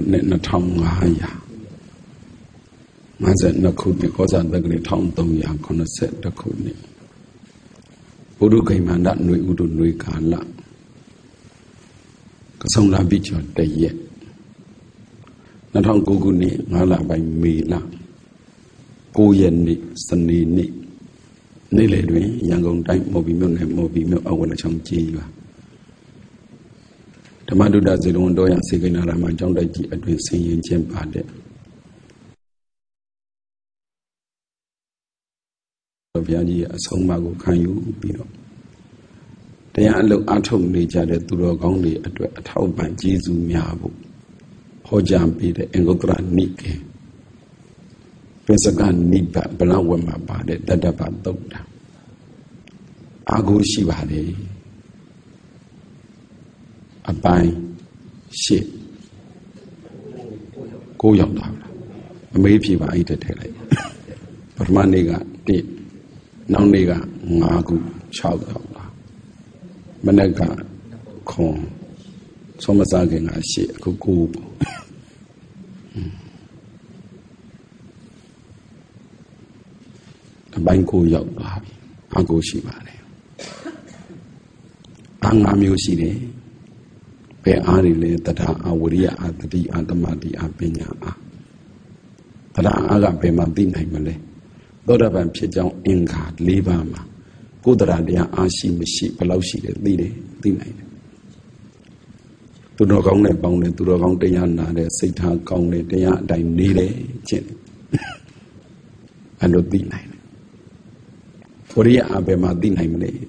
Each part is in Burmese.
နှစ်2500 52ခုနှစ်ကောဇာတက္ကရာ1380ခုနှစ်ဘုရုခိမန္တຫນွေဥဒုຫນွေကာလကဆုံလာပြီကျော်တရက်2009ခုနှစ်5လပိုင်းမေလ9ရက်နေ့စနေနေ့နေ့လယ်တွင်ရန်ကုန်တိုင်းမော်ဘီမြို့နယ်မော်ဘီမြို့အဝလချောင်းကြီးပါဓမ္မဒုဒ္ဒဇေတဝန်တော်ရစေကိနာရမကျောင်းတိုက်ကြီးအတွင်ဆင်ရင်ခြင်းပါတဲ့ဘုရားကြီးရဲ့အဆုံးအမကိုခံယူပြီးတော့တရားအလုပ်အထုတ်နေကြတဲ့သူတော်ကောင်းတွေအတွက်အထောက်ပံ့ကျေးဇူးများဖို့ဟောကြားပေးတဲ့အင်္ဂုတ္တရနိကေပစ္စကနိဗ္ဗာန်ဗလဝတ်မှာပါတဲ့တတ္တပသုတ်တာအာဟုရှိပါတယ်အပိုင်းရှစ်9ရောက်တာအမေးဖြေပါအဲ့တက်ထည့်လိုက်ပထမနေ့က1နောက်နေ့က5ခု6ရောက်တာမနေ့ကခွန်သုံးမစားခင်က8အခု9ပေါ့အပိုင်း9ရောက်ပါပြီအာဟုရှိပါတယ်အာ5မျိုးရှိတယ်ဘယ်အားတွေလဲတထာအဝရိယအတတိအတမတိအပညာအားတထာအားကဘယ်မှာသိနိုင်မလဲသောတာပန်ဖြစ်ကြောင်းအင်္ဂါ၄ပါးမှာကိုယ်တရားတရားအားရှိမရှိဘယ်လောက်ရှိတယ်သိနိုင်တယ်သူတော်ကောင်းနဲ့ပေါင်းတယ်သူတော်ကောင်းတရားနာတယ်စိတ်ထားကောင်းတယ်တရားအတိုင်းနေတယ်ကျင့်အဲ့လိုသိနိုင်တယ်ဝရိယအဘယ်မှာသိနိုင်မလဲ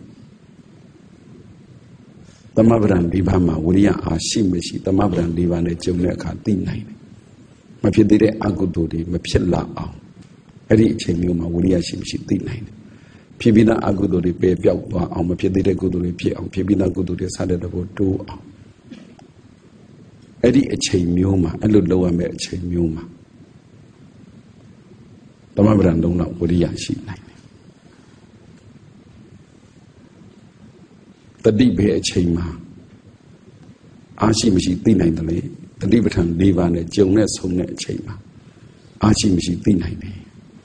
သမဗရံဒီဘာမှာဝရိယအားရှိမရှိသမဗရံဒီဘာနဲ့ကျုံတဲ့အခါသိနိုင်တယ်မဖြစ်သေးတဲ့အကုသိုလ်တွေမဖြစ်လာအောင်အဲ့ဒီအချိန်မျိုးမှာဝရိယရှိမရှိသိနိုင်တယ်ဖြစ်ပြီးသားအကုသိုလ်တွေပယ်ပြောက်သွားအောင်မဖြစ်သေးတဲ့ကုသိုလ်တွေဖြစ်အောင်ဖြစ်ပြီးသားကုသိုလ်တွေစတဲ့တဘောတိုးအောင်အဲ့ဒီအချိန်မျိုးမှာအဲ့လိုလုပ်ရမယ့်အချိန်မျိုးမှာသမဗရံတုံးတော့ဝရိယရှိနိုင်တယ်တတိဘယ်အချိန်မှာအားရှိမရှိသိနိုင်တယ်လေတတိပဋ္ဌာန်၄ပါးနဲ့ကြုံနဲ့ဆုံတဲ့အချိန်မှာအားရှိမရှိသိနိုင်တယ်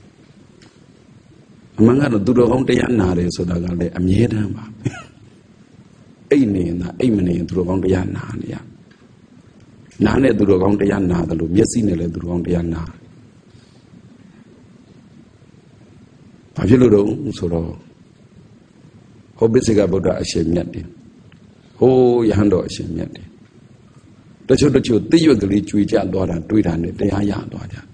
အမှန်ကတော့သူတော်ကောင်းတရားနာတယ်ဆိုတာကလည်းအမြဲတမ်းပါအိတ်နေရင်အိတ်မနေရင်သူတော်ကောင်းတရားနာနေရနားနဲ့သူတော်ကောင်းတရားနာတယ်လို့မျက်စိနဲ့လည်းသူတော်ကောင်းတရားနာဘာဖြစ်လို့တော့ဆိုတော့ဟောပိစိကဗုဒ္ဓအရှင်မြတ်တယ်ဟိုးယဟန်တော်အရှင်မြတ်တယ်တချို့သိရွက်ကလေးကြွေကြသွားတာတွေးတာနဲ့တရားရသွားကြ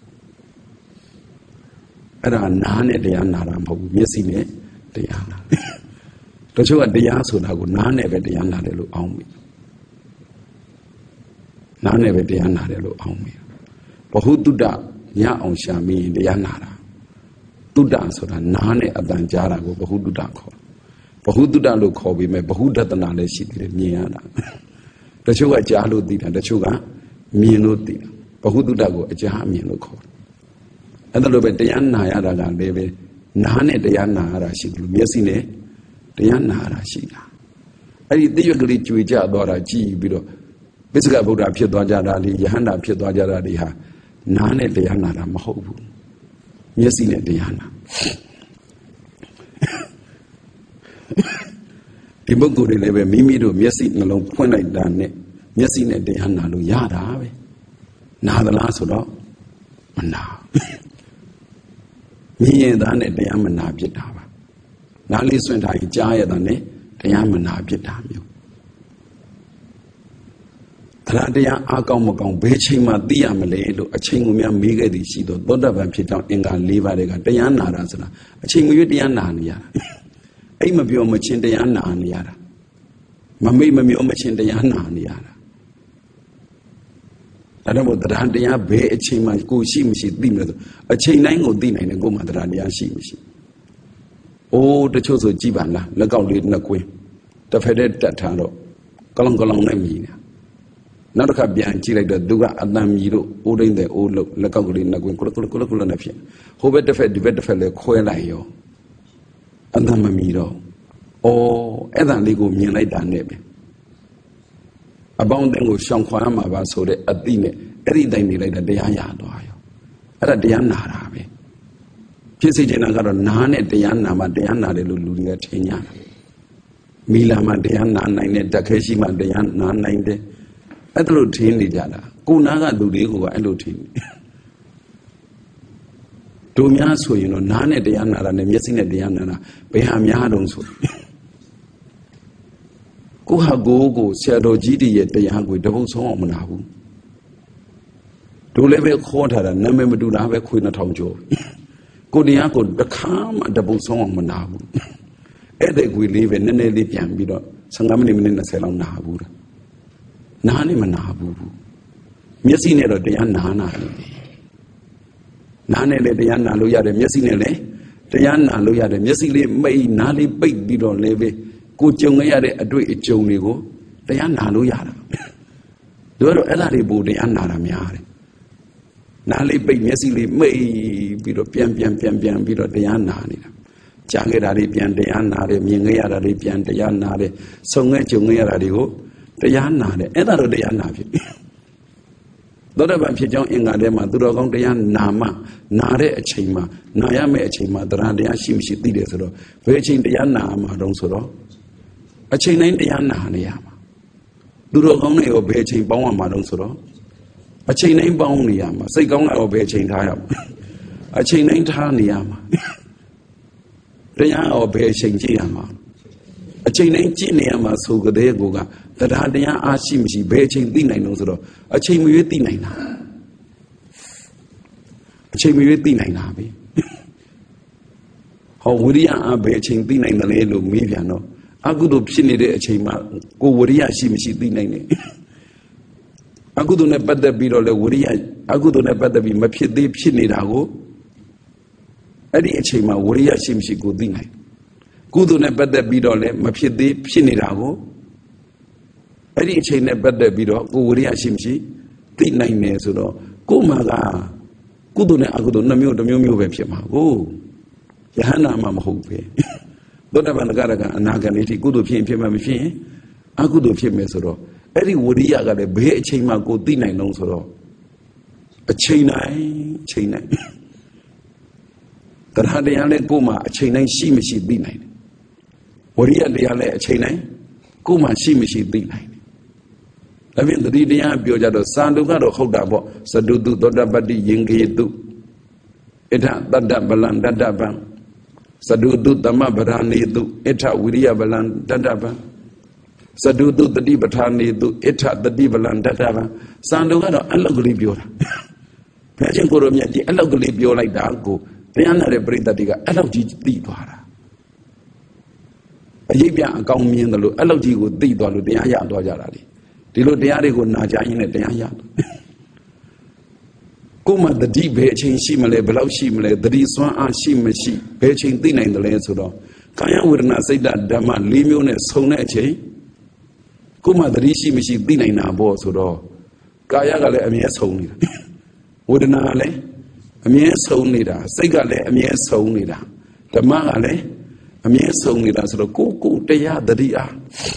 အဲ့ဒါနားနဲ့တရားနာတာမဟုတ်ဘူးမျက်စိနဲ့တရားနာတချို့ကတရားဆိုတာကိုနားနဲ့ပဲတရားနာတယ်လို့အောင်းမိနားနဲ့ပဲတရားနာတယ်လို့အောင်းမိဘဟုတုတ္တညအောင်ရှာမိရင်တရားနာတာတုတ္တဆိုတာနားနဲ့အတန်ကြားတာကိုဘဟုတုတ္တခေါ်ဘဟုတုတ္တလို့ခေါ်ပြီးမဲ့ဘဟုဒသနာလည်းရှိသေးတယ်မြင်ရတာတချို့ကကြားလို့သိတာတချို့ကမြင်လို့သိတာဘဟုတုတ္တကိုအကြားအမြင်လို့ခေါ်တယ်အဲ့ဒါလိုပဲတရားနာရတာကလည်းပဲနားနဲ့တရားနာရတာရှိတယ်လို့မျက်စိနဲ့တရားနာရတာရှိတာအဲ့ဒီသိရွက်ကလေးကြွေကြသွားတာကြည်ပြီးတော့ပိဿကဗုဒ္ဓဖြစ်သွားကြတာလေယဟန္တာဖြစ်သွားကြတာတွေဟာနားနဲ့တရားနာတာမဟုတ်ဘူးမျက်စိနဲ့တရားနာဒီပုဂ္ဂိုလ်တွေလည်းပဲမိမိတို့မျက်စိနှလုံးဖွင့်လိုက်တာနဲ့မျက်စိနဲ့တရားနာလို့ရတာပဲနာသလားဆိုတော့မနာမြင်ရင်သားနဲ့တရားမနာဖြစ်တာပါနားလေးစွန့်ထားရင်ကြားရတာနဲ့တရားမနာဖြစ်တာမျိုးတရားအားကောင်းမကောင်းဘယ်ချိန်မှသိရမလဲလို့အချိန်ကိုများမေးခဲ့သည်ရှိတော့သောတာပန်ဖြစ်ကြောင်းအင်္ဂါ၄ပါးတွေကတရားနာတာဆိုတာအချိန်မရွေးတရားနာနေရတာအိမ်မပြောမချင်းတရားနာနေရတာမမိတ်မမျောမချင်းတရားနာနေရတာအဲ့တော့တရားဘယ်အချိန်မှကိုရှိမရှိသိမလဲဆိုအချိန်တိုင်းကိုသိနိုင်တယ်ကိုမှတရားရှိမရှိအိုးတချို့ဆိုကြည်ပါလားလက်ကောက်လေးနှစ်ကွင်းတစ်ဖက်တည်းတက်ထားတော့ကလောင်ကလောင်နဲ့မြည်နေနောက်တစ်ခါပြန်ကြည့်လိုက်တော့သူကအတန်မြည်လို့အိုးဒိမ့်တဲ့အိုးလို့လက်ကောက်ကလေးနှစ်ကွင်းကုလနဲ့ဖြစ်ဟိုဘက်တစ်ဖက်ဒီဘက်တစ်ဖက်လဲခွဲလိုက်ရောအတန်မမြည်တော့အဲ့ဒါလေးကိုမြင်လိုက်တာနဲ့ပဲအပေါင်းအသင်းကိုရှောင်ခွာမှာပါဆိုတဲ့အသည့်နဲ့အဲ့ဒီတိုင်းနေလိုက်တာတရားရသွားရောအဲ့ဒါတရားနာတာပဲဖြစ်စေချင်တာကတော့နားနဲ့တရားနာမှတရားနာတယ်လို့လူတွေကထင်ကြတာမီလာမှတရားနာနိုင်တယ်တက်ခဲရှိမှတရားနာနိုင်တယ်အဲ့ဒါလို့ထင်နေကြတာကိုနာကလူတွေကအဲ့လိုထင်နေတို့များဆိုရင်တော့နားနဲ့တရားနာတာနဲ့မျက်စိနဲ့တရားနာတာဘယ်ဟာများတုံးဆိုကိုဟာကိုဆရာတော်ကြီးတည်းရဲ့တရားကိုတပုတ်ဆုံးအောင်မနာဘူးတို့လည်းပဲခေါ်ထားတာနာမည်မတူတာပဲခွေ2000ကျော်ကိုတရားကိုတစ်ခါမှတပုတ်ဆုံးအောင်မနာဘူးအဲ့တဲ့ခွေလေးပဲနည်းနည်းလေးပြန်ပြီးတော့15မိနစ်20လောက်နာဘူးလားနားနဲ့မနာဘူးမျက်စိနဲ့တော့တရားနာတယ်နားနဲ့လည်းတရားနာလို့ရတယ်မျက်စိနဲ့လည်းတရားနာလို့ရတယ်မျက်စိလေးမိတ်နားလေးပိတ်ပြီးတော့လည်းပဲကိုကြုံရတဲ့အတွေ့အကြုံတွေကိုတရားနာလို့ရတာတို့တော့အဲ့ဒါတွေပို့တရားနာတာများတယ်နားလေးပိတ်မျက်စိလေးမိတ်ပြီးတော့ပြန်ပြီးတော့တရားနာနေတာကြားခဲ့တာတွေပြန်တရားနာတယ်မြင်ခဲ့ရတာတွေပြန်တရားနာတယ်ဆုံခဲ့ကြုံခဲ့ရတာတွေကိုတရားနာတယ်အဲ့ဒါတော့တရားနာဖြစ်သောတပန်ဖြစ်ကြောင်းအင်္ဂါထဲမှာသူတော်ကောင်းတရားနာမှနာတဲ့အချိန်မှာနာရမယ့်အချိန်မှာတရားတရားရှိမရှိသိတယ်ဆိုတော့ဘယ်အချိန်တရားနာမှာတုံးဆိုတော့အချိန်တိုင်းတရားနာနေရမှာသူတော်ကောင်းတွေရောဘယ်အချိန်ပေါင်းရမှာတုံးဆိုတော့အချိန်တိုင်းပေါင်းနေရမှာစိတ်ကောင်းတာရောဘယ်အချိန်ထားရမှာအချိန်တိုင်းထားနေရမှာတရားရောဘယ်အချိန်ကြည့်ရမှာအချိန်တိုင်းကြည့်နေရမှာဆိုကြတဲ့ကိုကတရားတရားအားရှိမရှိဘယ်အချိန်သိနိုင်လို့ဆိုတော့အချိန်မရွေးသိနိုင်တာအချိန်မရွေးသိနိုင်တာပဲဟောဝိရိယအားဘယ်အချိန်သိနိုင်တယ်လဲလို့မေးပြန်တော့အကုသိုလ်ဖြစ်နေတဲ့အချိန်မှာကိုဝိရိယရှိမရှိသိနိုင်တယ်အကုသိုလ်နဲ့ပတ်သက်ပြီးတော့လေဝိရိယအကုသိုလ်နဲ့ပတ်သက်ပြီးမဖြစ်သေးဖြစ်နေတာကိုအဲ့ဒီအချိန်မှာဝိရိယရှိမရှိကိုသိနိုင်ကုသိုလ်နဲ့ပတ်သက်ပြီးတော့လေမဖြစ်သေးဖြစ်နေတာကိုအဲ့ဒီအချိန်နဲ့ပတ်သက်ပြီးတော့ကိုဝိရိယရှိမရှိသိနိုင်တယ်ဆိုတော့ကိုမှာကကုသိုလ်နဲ့အကုသိုလ်နှစ်မျိုးတစ်မျိုးပဲဖြစ်မှာကိုယဟန္တာမှမဟုတ်ပဲသောတာပန်တဂရကအနာဂတ်လေးထိကုသိုလ်ဖြစ်ရင်ဖြစ်မှမဖြစ်ရင်အကုသိုလ်ဖြစ်မယ်ဆိုတော့အဲ့ဒီဝိရိယကလည်းဘယ်အချိန်မှကိုသိနိုင်လုံးဆိုတော့အချိန်တိုင်းတရားတရားလည်းကိုမှအချိန်တိုင်းရှိမရှိသိနိုင်တယ်ဝိရိယတရားလည်းအချိန်တိုင်းကိုမှရှိမရှိသိနိုင်တယ်ဒါဖြင့်တတိတရားပြောကြတော့စာတုကတော့ဟုတ်တာပေါ့သတုတုသောတပတ္တိယင်္ဂေတုဣထတတ္တဗလံတတ္တဗံသတုတုသမဗရာနေတုဣထဝိရိယဗလံတတ္တဗံသတုတုတတိပဋ္ဌာနေတုဣထတတိဗလံတတ္တဗံစာတုကတော့အလောက်ကလေးပြောတာဘုရားရှင်ကိုရောမြတ်ကြီးအလောက်ကလေးပြောလိုက်တာကိုတရားနာတဲ့ပရိသတ်တွေကအဲ့လောက်ကြီးသိသွားတာအရေးပြအကောင်မြင်တယ်လို့အဲ့လောက်ကြီးကိုသိသွားလို့တရားရသွားကြတာလေဒီလိုတရားတွေကိုနာကြရင်လည်းတရားရကိုမှတတိဘယ်အချိန်ရှိမလဲဘယ်လောက်ရှိမလဲတတိစွမ်းအားရှိမရှိဘယ်အချိန်သိနိုင်တယ်လဲဆိုတော့ကာယဝေဒနာစိတ်ဓမ္မ၄မျိုးနဲ့ဆုံတဲ့အချိန်ကိုမှတတိရှိမရှိသိနိုင်တာပေါ့ဆိုတော့ကာယကလည်းအမြဲဆုံနေတာဝေဒနာကလည်းအမြဲဆုံနေတာစိတ်ကလည်းအမြဲဆုံနေတာဓမ္မကလည်းအမြဲဆုံနေတာဆိုတော့ကိုတရားတတိအား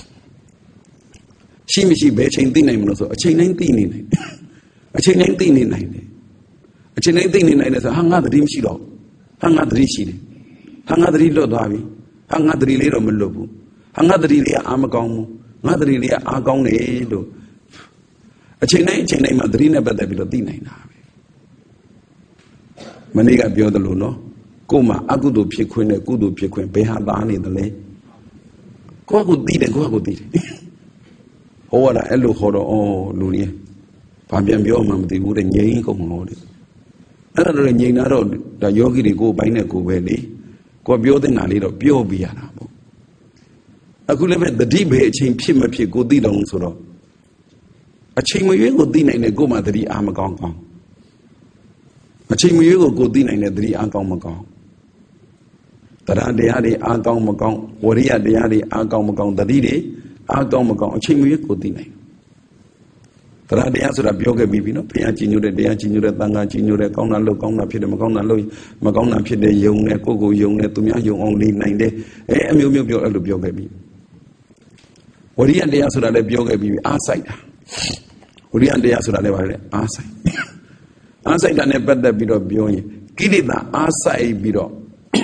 ရှိမရှိဘယ်အချိန်သိနိုင်မလို့ဆိုအချိန်တိုင်းသိနေနိုင်အချိန်တိုင်းသိနေနိုင်တယ်အချိန်တိုင်းသိနေနိုင်တယ်ဆိုဟာငါတတိမရှိတော့ဟာငါတတိရှိတယ်ဟာငါတတိလွတ်သွားပြီဟာငါတတိလေးတော့မလွတ်ဘူးဟာငါတတိလေးကအာမကောင်းဘူးငါတတိလေးကအာကောင်းတယ်လို့အချိန်တိုင်းမှာတတိနဲ့ပတ်သက်ပြီးတော့သိနိုင်တာပဲမနေ့ကပြောသလိုနော်ကို့မှာအကုသိုလ်ဖြစ်ခွင့်နဲ့ကုသိုလ်ဖြစ်ခွင့်ဘယ်ဟာသားနေသလဲကိုယ့်ကိုသိတယ်ဟောရတာအဲ့လိုခေါ်တော့လူကြီးဘာပြန်ပြောမှမသိဘူးတဲ့ငြိမ်းကုန်လို့တဲ့အဲ့ဒါတော့ငြိမ်းတာတော့ဒါယောဂီတွေကိုယ်ပိုင်းနဲ့ကိုယ်ပဲလေကိုယ်ပြောတဲ့နာလေးတော့ပြောပြရတာပေါ့အခုလည်းပဲတတိပဲအချိန်ဖြစ်မဖြစ်ကိုသိတော့ဆိုတော့အချိန်မရွေးကိုသိနိုင်တဲ့ကိုယ်မှတတိအားမကောင်းအချိန်မရွေးကိုသိနိုင်တဲ့တတိအားကောင်းမကောင်းတရားတရားတွေအားကောင်းမကောင်းဝရိယတရားတွေအားကောင်းမကောင်းတတိတွေအားကောင်းမကောင်းအချိန်မရွေးကိုသိနိုင်တရားတရားဆိုတာပြောခဲ့ပြီးပြီနော်ဘုရားကြီးညိုတဲ့တရားကြီးညိုတဲ့သံဃာကြီးညိုတဲ့ကောင်းတာလို့ကောင်းတာဖြစ်တယ်မကောင်းတာလို့မကောင်းတာဖြစ်တဲ့ယုံနဲ့ကိုယုံနဲ့သူများယုံအောင်နေနိုင်တယ်အမျိုးမျိုးပြောအဲ့လိုပြောခဲ့ပြီးဝရိယတရားဆိုတာလည်းပြောခဲ့ပြီးအားဆိုင်တာဝရိယတရားဆိုတာလည်းပါတယ်အားဆိုင်အားဆိုင်တာနဲ့ပတ်သက်ပြီးတော့ပြောရင်ကိလေသာအားဆိုင်ပြီးတော့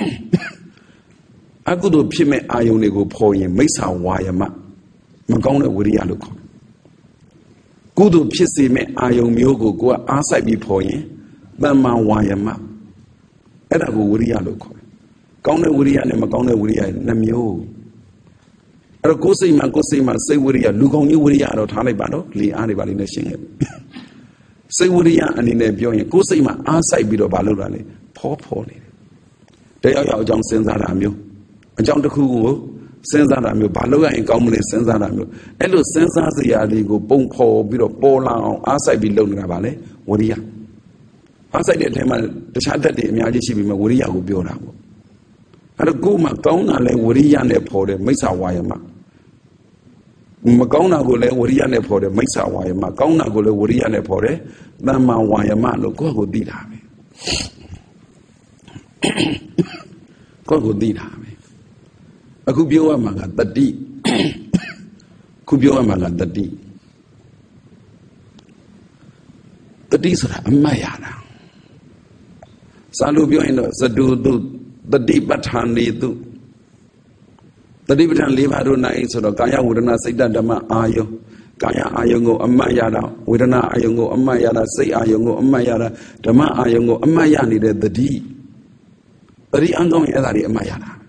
အကုသိုလ်ဖြစ်မဲ့အာယုန်တွေကိုဖော်ရင်မိစ္ဆာဝါယမမကောင်းတဲ့ဝရိယလို့ခေါ်တယ်ကုသိုလ်ဖြစ်စေမဲ့အာယုန်မျိုးကိုကိုကအားဆိုင်ပြီးဖော်ရင်သမ္မာဝါယမအဲ့ဒါကိုဝရိယလို့ခေါ်တယ်ကောင်းတဲ့ဝရိယနဲ့မကောင်းတဲ့ဝရိယနှစ်မျိုးအဲ့တော့ကိုယ်စိတ်မှာစိတ်ဝရိယလူကောင်းကြီးဝရိယတော့ထားလိုက်ပါတော့လေအားတွေပါလိမ့်နဲ့ရှင်းခဲ့စိတ်ဝရိယအနေနဲ့ပြောရင်ကိုယ်စိတ်မှာအားဆိုင်ပြီးတော့မလုပ်တာလေဖော်နေတယ်တရားရောက်အကြောင်းစဉ်းစားတာမျိုးအကြောင်းတစ်ခုကိုစဉ်းစားတာမျိုးဘာလို့ရရင်ကောင်းမလဲစဉ်းစားတာမျိုးအဲ့လိုစဉ်းစားစရာတွေကိုပုံဖော်ပြီးတော့ပေါ်လာအောင်အားဆိုင်ပြီးလုပ်နေတာပါလေဝရိယအားဆိုင်တဲ့အထက်မှာတခြားတတ်တွေအများကြီးရှိပြီးမှဝရိယကိုပြောတာပေါ့အဲ့တော့ကိုယ်မှာကောင်းတာလဲဝရိယနဲ့ဖော်တယ်မိစ္ဆာဝါယမမကောင်းတာကိုလည်းဝရိယနဲ့ဖော်တယ်မိစ္ဆာဝါယမကောင်းတာကိုလည်းဝရိယနဲ့ဖော်တယ်သမ္မာဝါယမလို့ကိုယ့်ကိုသိတာပဲကိုယ့်ကိုသိတာပဲအခုပြောရမှာကတတိခုပြောရမှာကတတိဆိုတာအမှတ်ရတာစာလို့ပြောရင်တော့သတုတုတတိပဋ္ဌာန်နေတုတတိပဋ္ဌာန်၄ပါးတို့၌ဆိုတော့ကာယဝေဒနာစိတ်ဓမ္မအာယုကာယအာယုကိုအမှတ်ရတာဝေဒနာအာယုကိုအမှတ်ရတာစိတ်အာယုကိုအမှတ်ရတာဓမ္မအာယုကိုအမှတ်ရနေတဲ့တတိအကောင်းရင်အဲ့ဒါတွေအမှတ်ရတာ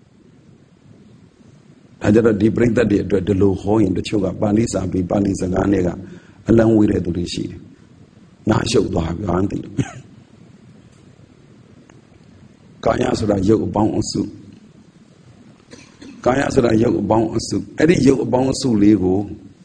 ဒါကြတော့ဒီပြိဿတ်တွေအတွက်ဒီလိုဟောရင်တချို့ကပါဠိစာပြီးပါဠိစကားနဲ့ကအလံဝေးတဲ့သူတွေရှိတယ်နာရှုပ်သွားပြီအားသိတယ်ကာယဆိုတာရုပ်အပေါင်းအစုကာယဆိုတာရုပ်အပေါင်းအစုအဲ့ဒီရုပ်အပေါင်းအစုလေးကို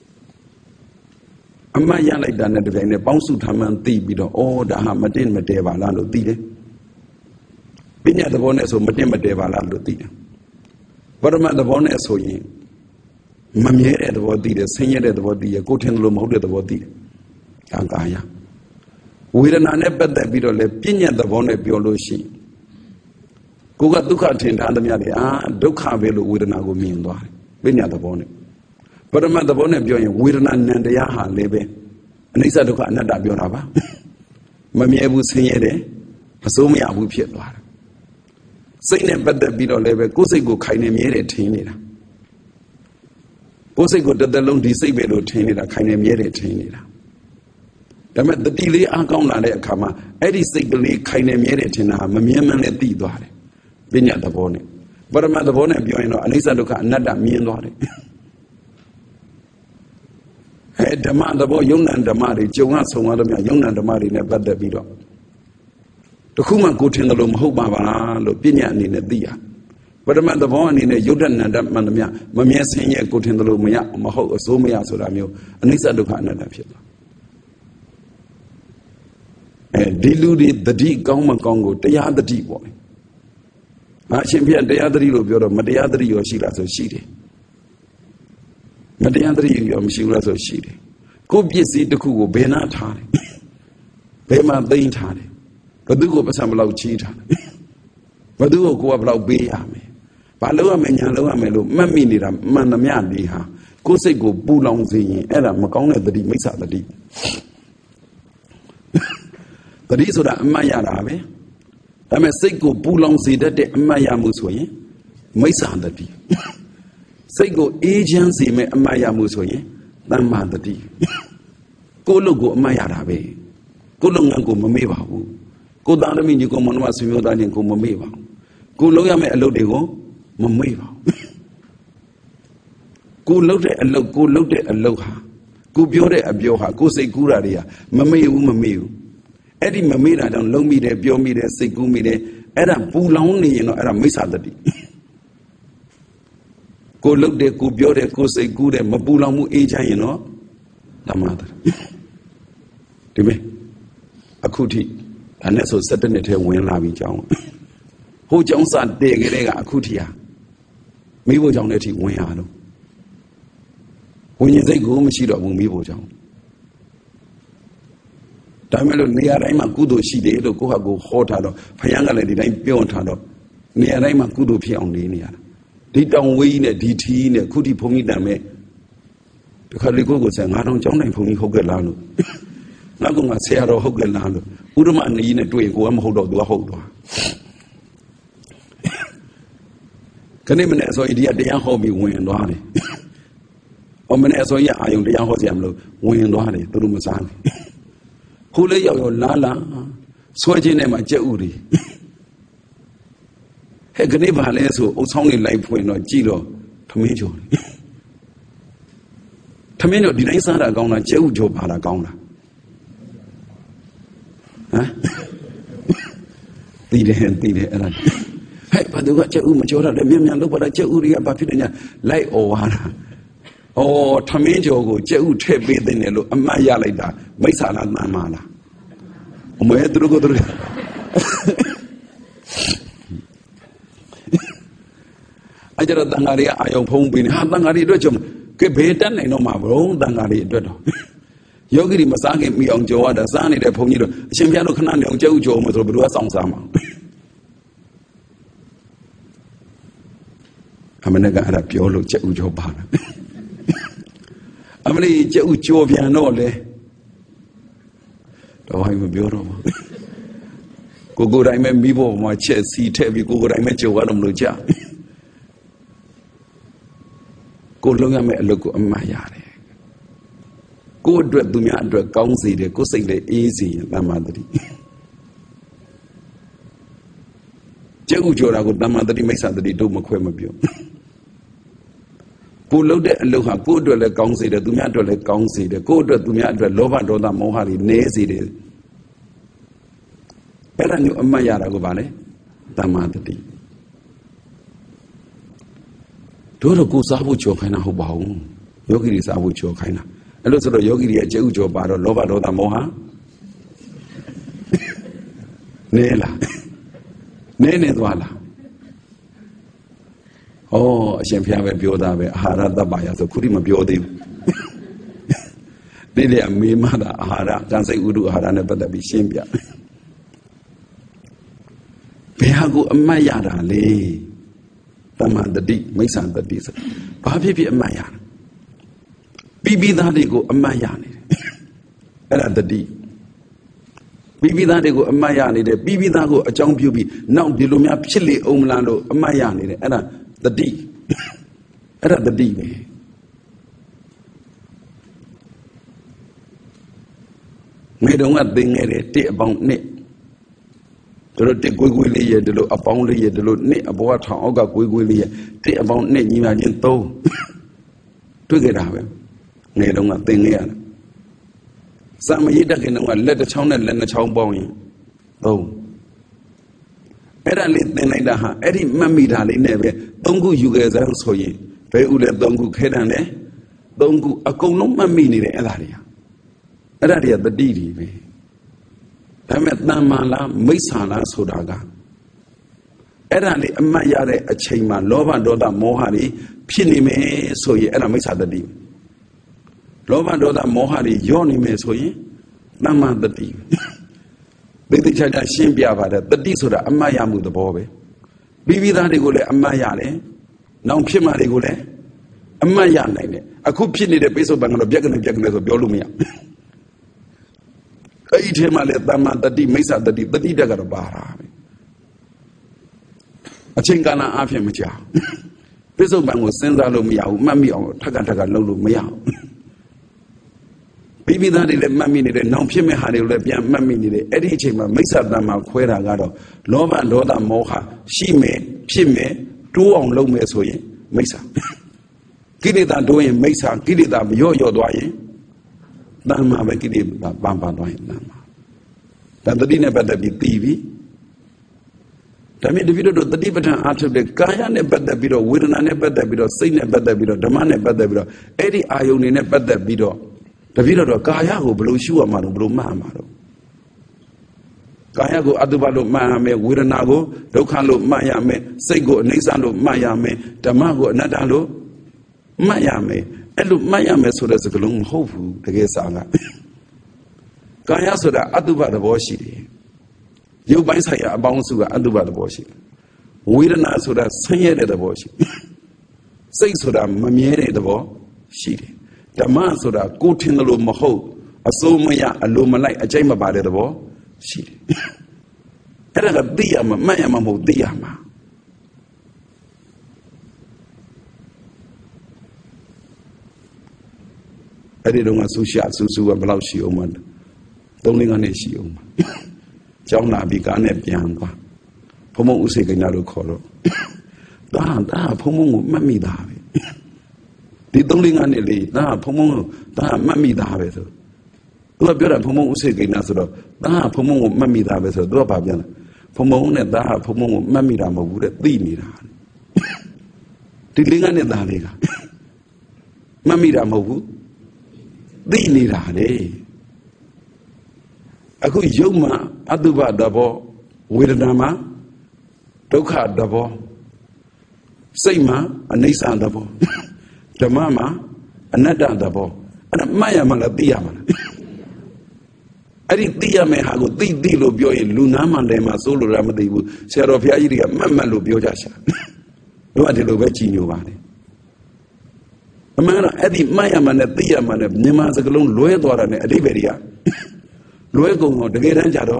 အမှတ်ရလိုက်တာနဲ့တပြိုင်နက်ပေါင်းစုထားမှန်းသိပြီးတော့အော်ဒါဟာမတင်မတဲပါလားလို့သိတယ်ပညာသဘောနဲ့ဆိုမတင်မတဲပါလားလို့သိတယ်ပရမတ်သဘောနဲ့ဆိုရင်မမြဲတဲ့သဘောသိတယ်ဆင်းရဲတဲ့သဘောသိတယ်ကိုယ်ထင်တယ်လို့မဟုတ်တဲ့သဘောသိတယ်ဒါကာယဝေဒနာနဲ့ပတ်သက်ပြီးတော့လေပညာသဘောနဲ့ပြောလို့ရှိရင်ကိုကဒုက္ခထင်ထားသမျှတွေဒုက္ခပဲလို့ဝေဒနာကိုမြင်သွားတယ်ပညာသဘောနဲ့ပရမတ်သဘောနဲ့ပြောရင်ဝေဒနာနံတရားဟာလည်းပဲအနိစ္စဒုက္ခအနတ္တပြောတာပါမမြဲဘူးဆင်းရဲတယ်အစိုးမရဘူးဖြစ်သွားတယ်စိတ်နဲ့ပတ်သက်ပြီးတော့လည်းပဲကိုယ်စိတ်ကိုခိုင်နေမြဲတယ်ထင်နေတာကိုယ်စိတ်ကိုတစ်သက်လုံးဒီစိတ်ပဲလို့ထင်နေတာခိုင်နေမြဲတယ်ထင်နေတာဒါပေမဲ့တတိလေးအားကောင်းလာတဲ့အခါမှာအဲ့ဒီစိတ်ကလေးခိုင်နေမြဲတယ်ထင်တာမမြဲမှန်းနဲ့သိသွားတယ်ပညာသဘောနဲ့ပရမတ်သဘောနဲ့ပြောရင်တော့အနိစ္စဒုက္ခအနတ္တမြင်သွားတယ်ဓမ္မသဘောယုံ nant ဓမ္မတွေကြုံရဆုံရလို့မြယုံ nant ဓမ္မတွေနဲ့ပတ်သက်ပြီးတော့တခုမှကိုထင်တယ်လို့မဟုတ်ပါလားလို့ပညာအနေနဲ့သိရပရမတ်သဘောအနေနဲ့ယုတ်တနန္တမှန်သမျှမမြဲဆင်းရဲကိုထင်တယ်လို့မရမဟုတ်အစိုးမရဆိုတာမျိုးအနိစ္စဒုက္ခအနတ္တဖြစ်သွားဒီလူတွေတတိကောင်းမကောင်းကိုတရားတတိပေါ့အရှင်ဘုရားတရားတတိလို့ပြောတော့မတရားတတိရောရှိလားဆိုရှိတယ်မတရားတတိရောမရှိဘူးလားဆိုရှိတယ်ကိုပစ္စည်းတစ်ခုကိုဘယ်နာထားတယ်ဘယ်မှာသိမ်းထားတယ်ဘသူကိုပတ်စံဘလောက်ချီးထားတယ်ဘသူကိုကိုကဘလောက်ပေးရမယ်ဘာလို့ရမယ်ညာလို့ရမယ်လို့မှတ်မိနေတာမှန်သမျှနေဟာကိုယ်စိတ်ကိုပူလောင်စေရင်အဲ့ဒါမကောင်းတဲ့တတိမိစ္ဆာတတိတတိဆိုတာအမှတ်ရတာပဲဒါပေမဲ့စိတ်ကိုပူလောင်စေတတ်တဲ့အမှတ်ရမှုဆိုရင်မိစ္ဆာတတိစိတ်ကိုအေးချမ်းစေမဲ့အမှတ်ရမှုဆိုရင်သမ္မာတတိကိုယ်လို့ကိုအမှတ်ရတာပဲကိုယ်လုပ်ငန်းကိုမမေ့ပါဘူးကိုယ်သားသမီးညီကိုမောင်နှမဆွေမျိုးသားချင်းကိုမမေ့ပါဘူးကိုယ်လုပ်ရမယ့်အလုပ်တွေကိုမမေ့ပါဘူးကိုယ်လုပ်တဲ့အလုပ်ကိုယ်လုပ်တဲ့အလုပ်ဟာကိုယ်ပြောတဲ့အပြောဟာကိုယ်စိတ်ကူးတာတွေဟာမမေ့ဘူးအဲ့ဒီမမေ့တာကြောင့်လုံးမိတယ်ပြောမိတယ်စိတ်ကူးမိတယ်အဲ့ဒါပူလောင်နေရင်တော့အဲ့ဒါမိစ္ဆာတတိကိုယ်လုပ်တယ်ကိုယ်ပြောတယ်ကိုယ်စိတ်ကူးတယ်မပူလောင်မှုအေးချမ်းရင်တော့ဓမ္မတဒီမဲ့အခုထိဒါနဲ့ဆို17နှစ်ထဲဝင်လာပြီကြောင်းဟိုကြောင်းစာတည်ကြတဲ့ကအခုထိဟာမိဖို့ကြောင့်လည်းထိဝင်ရတော့ဝိညာဉ်စိတ်ကိုမရှိတော့ဘူးမိဖို့ကြောင့်ဒါမဲ့လို့နေရာတိုင်းမှာကုသိုလ်ရှိတယ်လို့ကိုယ့်ဟာကိုဟောထားတော့ဘုရားကလည်းဒီတိုင်းပြောထားတော့နေရာတိုင်းမှာကုသိုလ်ဖြစ်အောင်နေရတာဒီတောင်ဝေးကြီးနဲ့ဒီထီးနဲ့ခုထိဘုန်းကြီးတန်မဲ့ The Kaligo sang, I don't join for me, Hogelano. Naguma say, I don't Hogelano. Uruman in a twig, one hold of the hold. Canaman as idea the young hobby win on it. Omen as I am the young Hosiamlo, win on it, the Rumasan. Who lay your lala, swaging at my jeuri. Heganiva Haleso, or sounding like when or Gilo, Tomato. Tomato did I say a gonna Jojo Paragona? Did it? Hey, but the watcher Umachora, the Mimian look at Jeuria Bapina, like Owana. Oh, Tomato, Jew Trebi, then a look, a Maya like that, Maisala Namana. Where to go through? I did a Dangaria, I own home being Hangari Dutchum, Kebetan, and no Mabro, Dangari Dutto. Yogi Masaki, me on Joa, the Sani, the Ponito, Shimpiano Canan, Jojo, Motorua Song Sama. I'm a nigga at a Piolo Jojo Bana. I'm a Jojo Pianole. Oh, I'm beautiful. Go good, I met Bibo, my chest, see, tell me, go good, I met you, what I'm Lucia. Go look at me, look at my yard. Go drug to me under a council, they go say the easy, la madre. Jogura would the mother makes under the dome of Quemabio. Pull out the look at good to the council, the Dumiato the council, the go to me under Lova Doda Mohari, Nazi. Better knew a Mayara go valley, the madre. Doro goes out with your kind of bow. Yogi is out with your kind of. And also the Yogi, a Jojo Baro, Lova Doda Moha. Nela. Nene Dwala. Oh, Champion Bioda, Harada Baya, the Kurima Biodi. Nele a me mother, Hara, can say Udu Harana, but the Bishambia. Pehago Mayara lay. Tama the deep, makes on the diesel. Papi a Mayan. Bibi that they go a Mayani. At the deep. Bibi that they go a Mayani, the Bibi that go a John Bubi, now Dilumia Chili Omlando, a Mayani, and the deep. At the deep. Made on what thing at it, about net. The Guiguili, the look upon the look net about how Oga Guiguili, take about net, you imagine, though. To get out. They don't want thing here. Some ye duck in one, let the town and let the child boy. Oh. Era lit the night, Eddie Mammy darling never. Don't go, you guys are so ye. Pay Ulet don't go, Kedane. Don't go, a co no mammy in the area. Area the DD. I met Namala, Misana Sodaga. Erali, a Mayare, a chamber, Lova Doda Mohari, Pinime, so ye, and a Misa the deep. Lova Doda Mohari, Yoni me so ye, Nama the deep. They teach that Shimbiava, the Disoda, Amayamu the Bobe. Bibi that they go to Amayale, now Pima they go there. Amayane, a could pin the base of Banana Jagan and Jagan of Biolumia. I eat him, I let them at the deep, Mesa the deep, the Didaga Bara. A Chingana Afia Macha. Pisoban was Senzalo Miao, Mammy or Tagataga Lulu Miao. Bibi that is a mammy, the non Pime had a Lepian mammy, the Eddie Chamber, Mesa Dama, Quera Gado, Lova and Doda Moha, she may, Pime, two on low mesoye, Mesa. Kiddy that doing Mesa, Kiddy that yo doye. Dama Bakidi Bamba Nama. That the dinner better be TV. Tami the video the debata after the Kaya never the video, Widana never the video, Say never the video, the man never the video, Eddie Ioni never the video. The video of Kaya who blew Shua Manu Blue Mamaro. Kaya go Adubalo Mayame, Widanago, Lokalo Mayame, Sego, Nexando Mayame, Tamago, Nadalo, Mayame. And look, Mayame so there's a long hope to get Saga. Kaya so that Aduba the Boshi. You buy Saya bounce to Aduba the Boshi. We don't ask so that Saya the Boshi. Say so that Mamiere the Bo, she. Dama soda, go tin the low maho, a so maya, a loma like a jama by the wall. She. Era diama, mayamamo diama. I didn't want to share Susu and Blaushi Oman. Don't live on a shield. Jona began at Bianca. Pomo Usik another color. Da, Pomo, Mammy David. The Doling on the lead, da, Pomo, da, Mammy David. Do a better Pomo Usik in Nazaro. Da, Pomo, Mammy David, do a Babiana. Pomo, da, Pomo, Mammy Dama would have been me. The Lingan and Daliga. Mammy Dama would. They need a Aku Yoma, Aduba Dabo, Widama, Doka Dabo, Seima, Anisa Dabo, Damama, Anada Dabo, and Maya Malabiama. I did Diame Hago, Dilo Bio in Lunama, Lema, Solo Ramadibu, Seropiaria, Mamma Biojasha. No, I did over Chino. A man at the Mayaman at the Yaman of Nimas alone, Loyador and Adiveria. Luego, the great Anjado.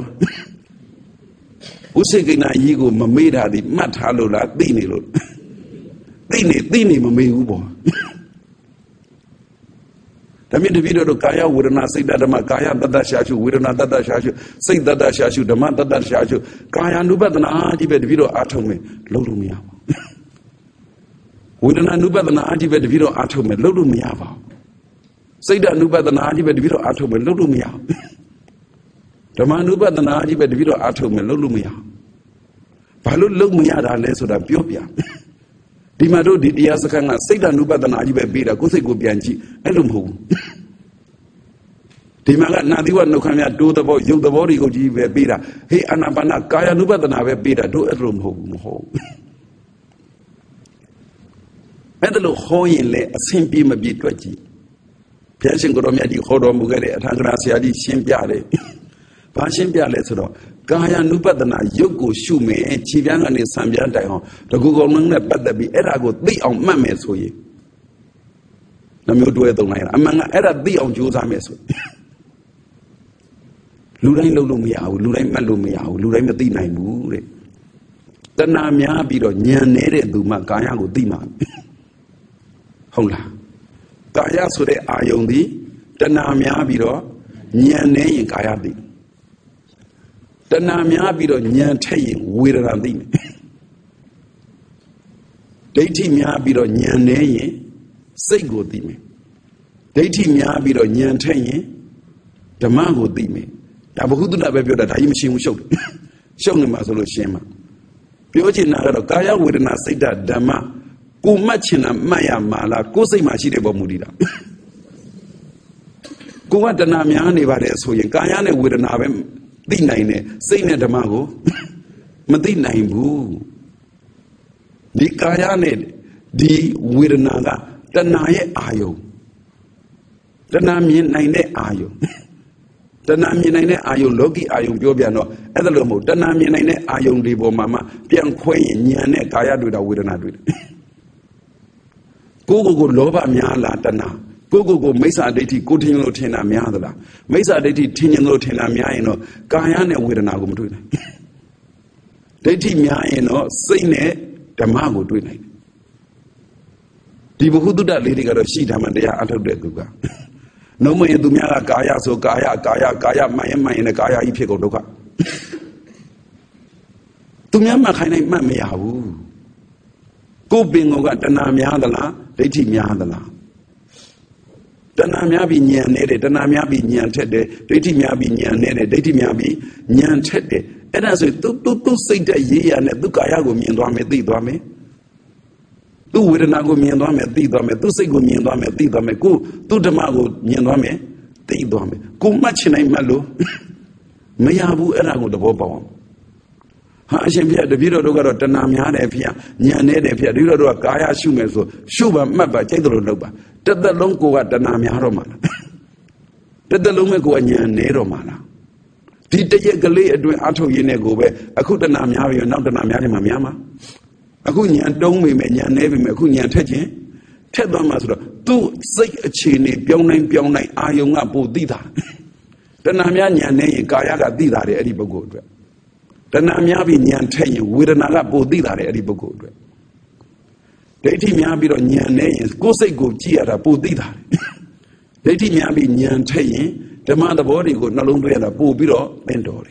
Usegina Yigo, Mameda, the Matalola, Dinilo. Dini, Mameubo. The video to Kaya would not say that Makaya, Dada Shashu, would not Dada Shashu, say Dada Shashu, the man Dada Shashu, Kaya Nuba than Ajibet video Atome, Lodumia. We don't know better than Ajibet video Atome, Lodumia. Say that Nuba than Ajibet video Atome, Lodumia. The man who better than Ajibet video Atome, Lodumia. Palu Lumia, less of the Piopia. Dimado did the Asakana, say that Nuba than Ajibet Bida, Koseko Bianchi, Elumho. Dimaga Nadiwa no Kanya do the boy, you the body go Jive Bida. He Anabana, Kaya Nuba than Ave Bida, do a room home. Medalo Hoyle, a simpi may be 20. Piasin Goromedi, Hodom Mugere, Tangrasia, Shimpiale. Pashimpiale, Gaya Nubadana, Yoko, Shume, Chivian and Sambian Dion, the Google Manga, but the be Erago, be on Mames for you. Namu do it online. Among Era be on Jews Ames. Lurain Lumia, Lurain Malumia, Lurain Medina, Lure. The Namia Bido, Nere, Duma, Gaya, Dima. Hola. Gaya Sude Ayondi, the Namia Bido, Nyane, Gayadi. The Namia Bido, Nyan Tayin, Wirandin. Dati Mia Bido, Nyane, Sego Dime. Dati Mia Bido, Nyan Tayin, the Mago Dime. Yabudu Nabio that I am showed. Show him as a shema. Piojin Nagaro, Gaya would not say that Dama. Kumachina Maya Mala, Kose Machide Bomudida. Kuatanamiani Vades, who Gayane with an Avem, Dinane, Saint Damago, Medina Imbu. The Gayane, the Widanaga, the Naye Ayo. The Namian Nine Ayo. The Namian Ayo Logi Ayo Biobiano, Edalomo, the Namian Ayo Libo Mama, Pianque, Yane Gaya do the Widanadu. Go Loba Miala Tana. Go Mesa Deti, Kutin Lotina Miadala. Mesa Deti, Tinian Lotina Miano, Gayane with an argument. Deti Miano, Sine, Damago doing it. People who do that leading out of Shita and they are out of the Guga. No more into Miala Gaya, so Gaya, Maya, in a Gaya, Ipico Doka. To Miama Hane Mamiahu. Go bingo got the Namiadala. They teach me Adala. The Namiabi Nyan Nede, the Namiabi Nyan Tede, they teach me Abi Nyan Nede, they teach me Abi Nyan Tede. And as it to say that ye and the Dukayago me and Dame, Dame. Do with an ago me and Dame, Dame, do say go me and Dame, Dame, go, do the Mago, me and Dame, Dame. Go much in a malo. Mayabu and Ago the Bobo. Hashempia, the video to go to Tanamia, Nyanede, Piaduro, Kaya Shumeso, Shuba, Maba, Chedro Loba, that the Longo at the Namia Romana. That the Lumego and Yane Romana. Did the Yagale do Ato Yenego, I couldn't Namia, not the Namia Mamiama. I couldn't don't we make Yanevi, Macunia Teje. Tedon Masro, two say a chini, Pionai, Ayunga Budita. The Namian name, Gayaga Dida, Edibogodre. The Namiabi Nyan tell you, with another Budita, Edibogodre. The Timiabi on Nyan names, go say go Gia Budita. The Timiabi Nyan tell you, the mother body would no longer have a Bubiro, Bendori.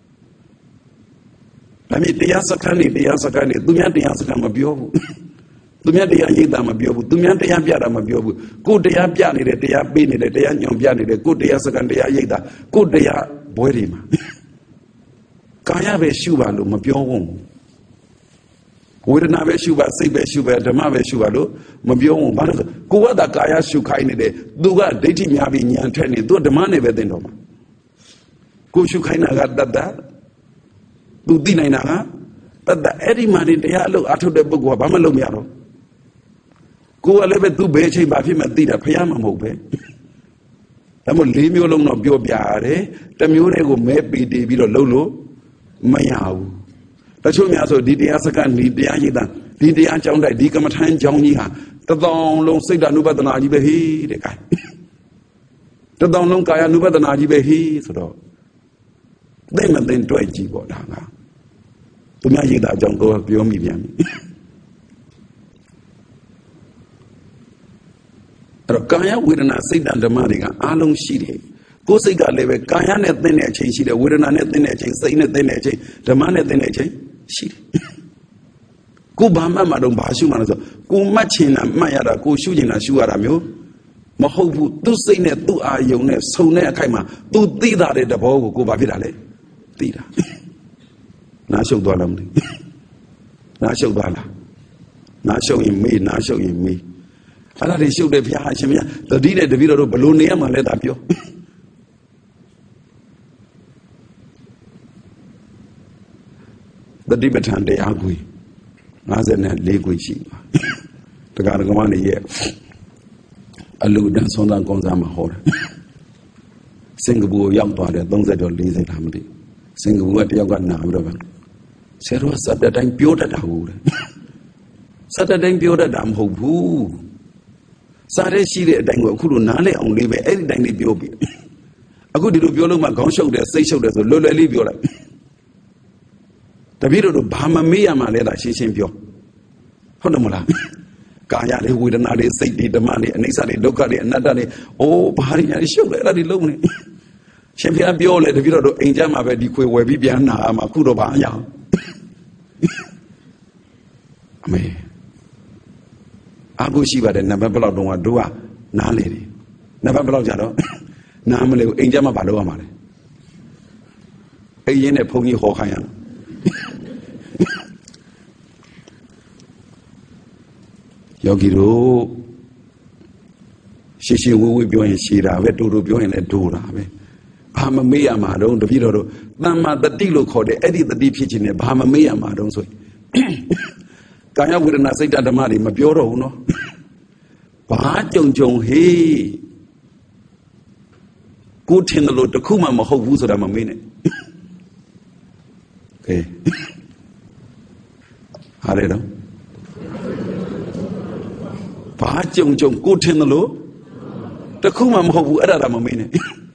I mean, the Yasakani, Dunya the Yasakama Bio. Dumia de Yidama Bio, Dumia de Yabiadama Bio, good de Yabiani, de Yabini, de Yanbiani, the good de Yasakan de Yida, good de Boerima. Kaya be Shubalo, Mabio. Wouldn't have a Shuba, Sibe Shuba, the Mave Shubalo, Mabio, Kuada Kaya Shukaini de Duga, dating Yabi and Tani, do the money within them. Kushukaina got that. Do Dinaina, but the Eddie Madi, they are look at the book of Bamalumiaro. Go a level to Bechi Bafima Dida Piama Mobe. I will leave you alone of your Biare, the Murego may be the Vilo Lolo, Mayau. The Chumiaso did the Asakan, did the Ayida, did the Anchang, the Dicamatan Jonia, the Don Long Sida Nuba the Najibehi, the guy. The Don Long Kaya Nuba the Najibehi, so they meant then to a Jibo Danga. To me, that jungle of your medium. Kaya wouldn't say that the Mariga, Along Shiri. Go say God live a Kaya net then a change, she wouldn't net then a change, saying it then a change, the man at then a change. She Kubama Madam Bashuman, go matching a Mayada, go shooting a Shuaramio. Mahobu, do say net, do I young, so near Kaima, do Dida at the ball, go Bavidale. Dida. Nasho Dolam. Nasho Dala. Nasho in me, Nasho in me. I let show the Piachimia, the dinner, the video of Ballonia, and let up you. The Tibetan de Agui, Nazanet Leguishi. The Gargamani year. A little dance on the Gonzama Hor. Singapore young body, don't let your lazy family. Singapore at Yoga Navavan. Said was Saturday pure that I would. Saturday pure that I'm hope. Saturday she dangle could not only be anything they be. A good deal of your my gun show that say so that the Lola leave your life. The video of Bama Mia Maleta, she seemed pure. Honamula. Kaya, they would not say the money and they said, look at it and not done it. Oh, Bahari, I show that I lonely. Champion Biola, the video of Angel Mavedique, where Bibiana, Makuro Baya. Me. I go see what never blow don't do a na lady. Never blow Jado. Namely, Angel Mavado. A yen a pony Hokaya. Yogiro. She will be in Shira, Vetu Bio and Dura. Bama Mia Madon, the video. Nama the Dilo called the Eddie the deep kitchen, Bama Mia Madon. So Kaya wouldn't say that the money, my bureau, no. But Jong he good in the Lord, the Kuma Maho who's at a minute. Okay. Hallelujah. But Jong good in the Lord, the Kuma Maho at a minute.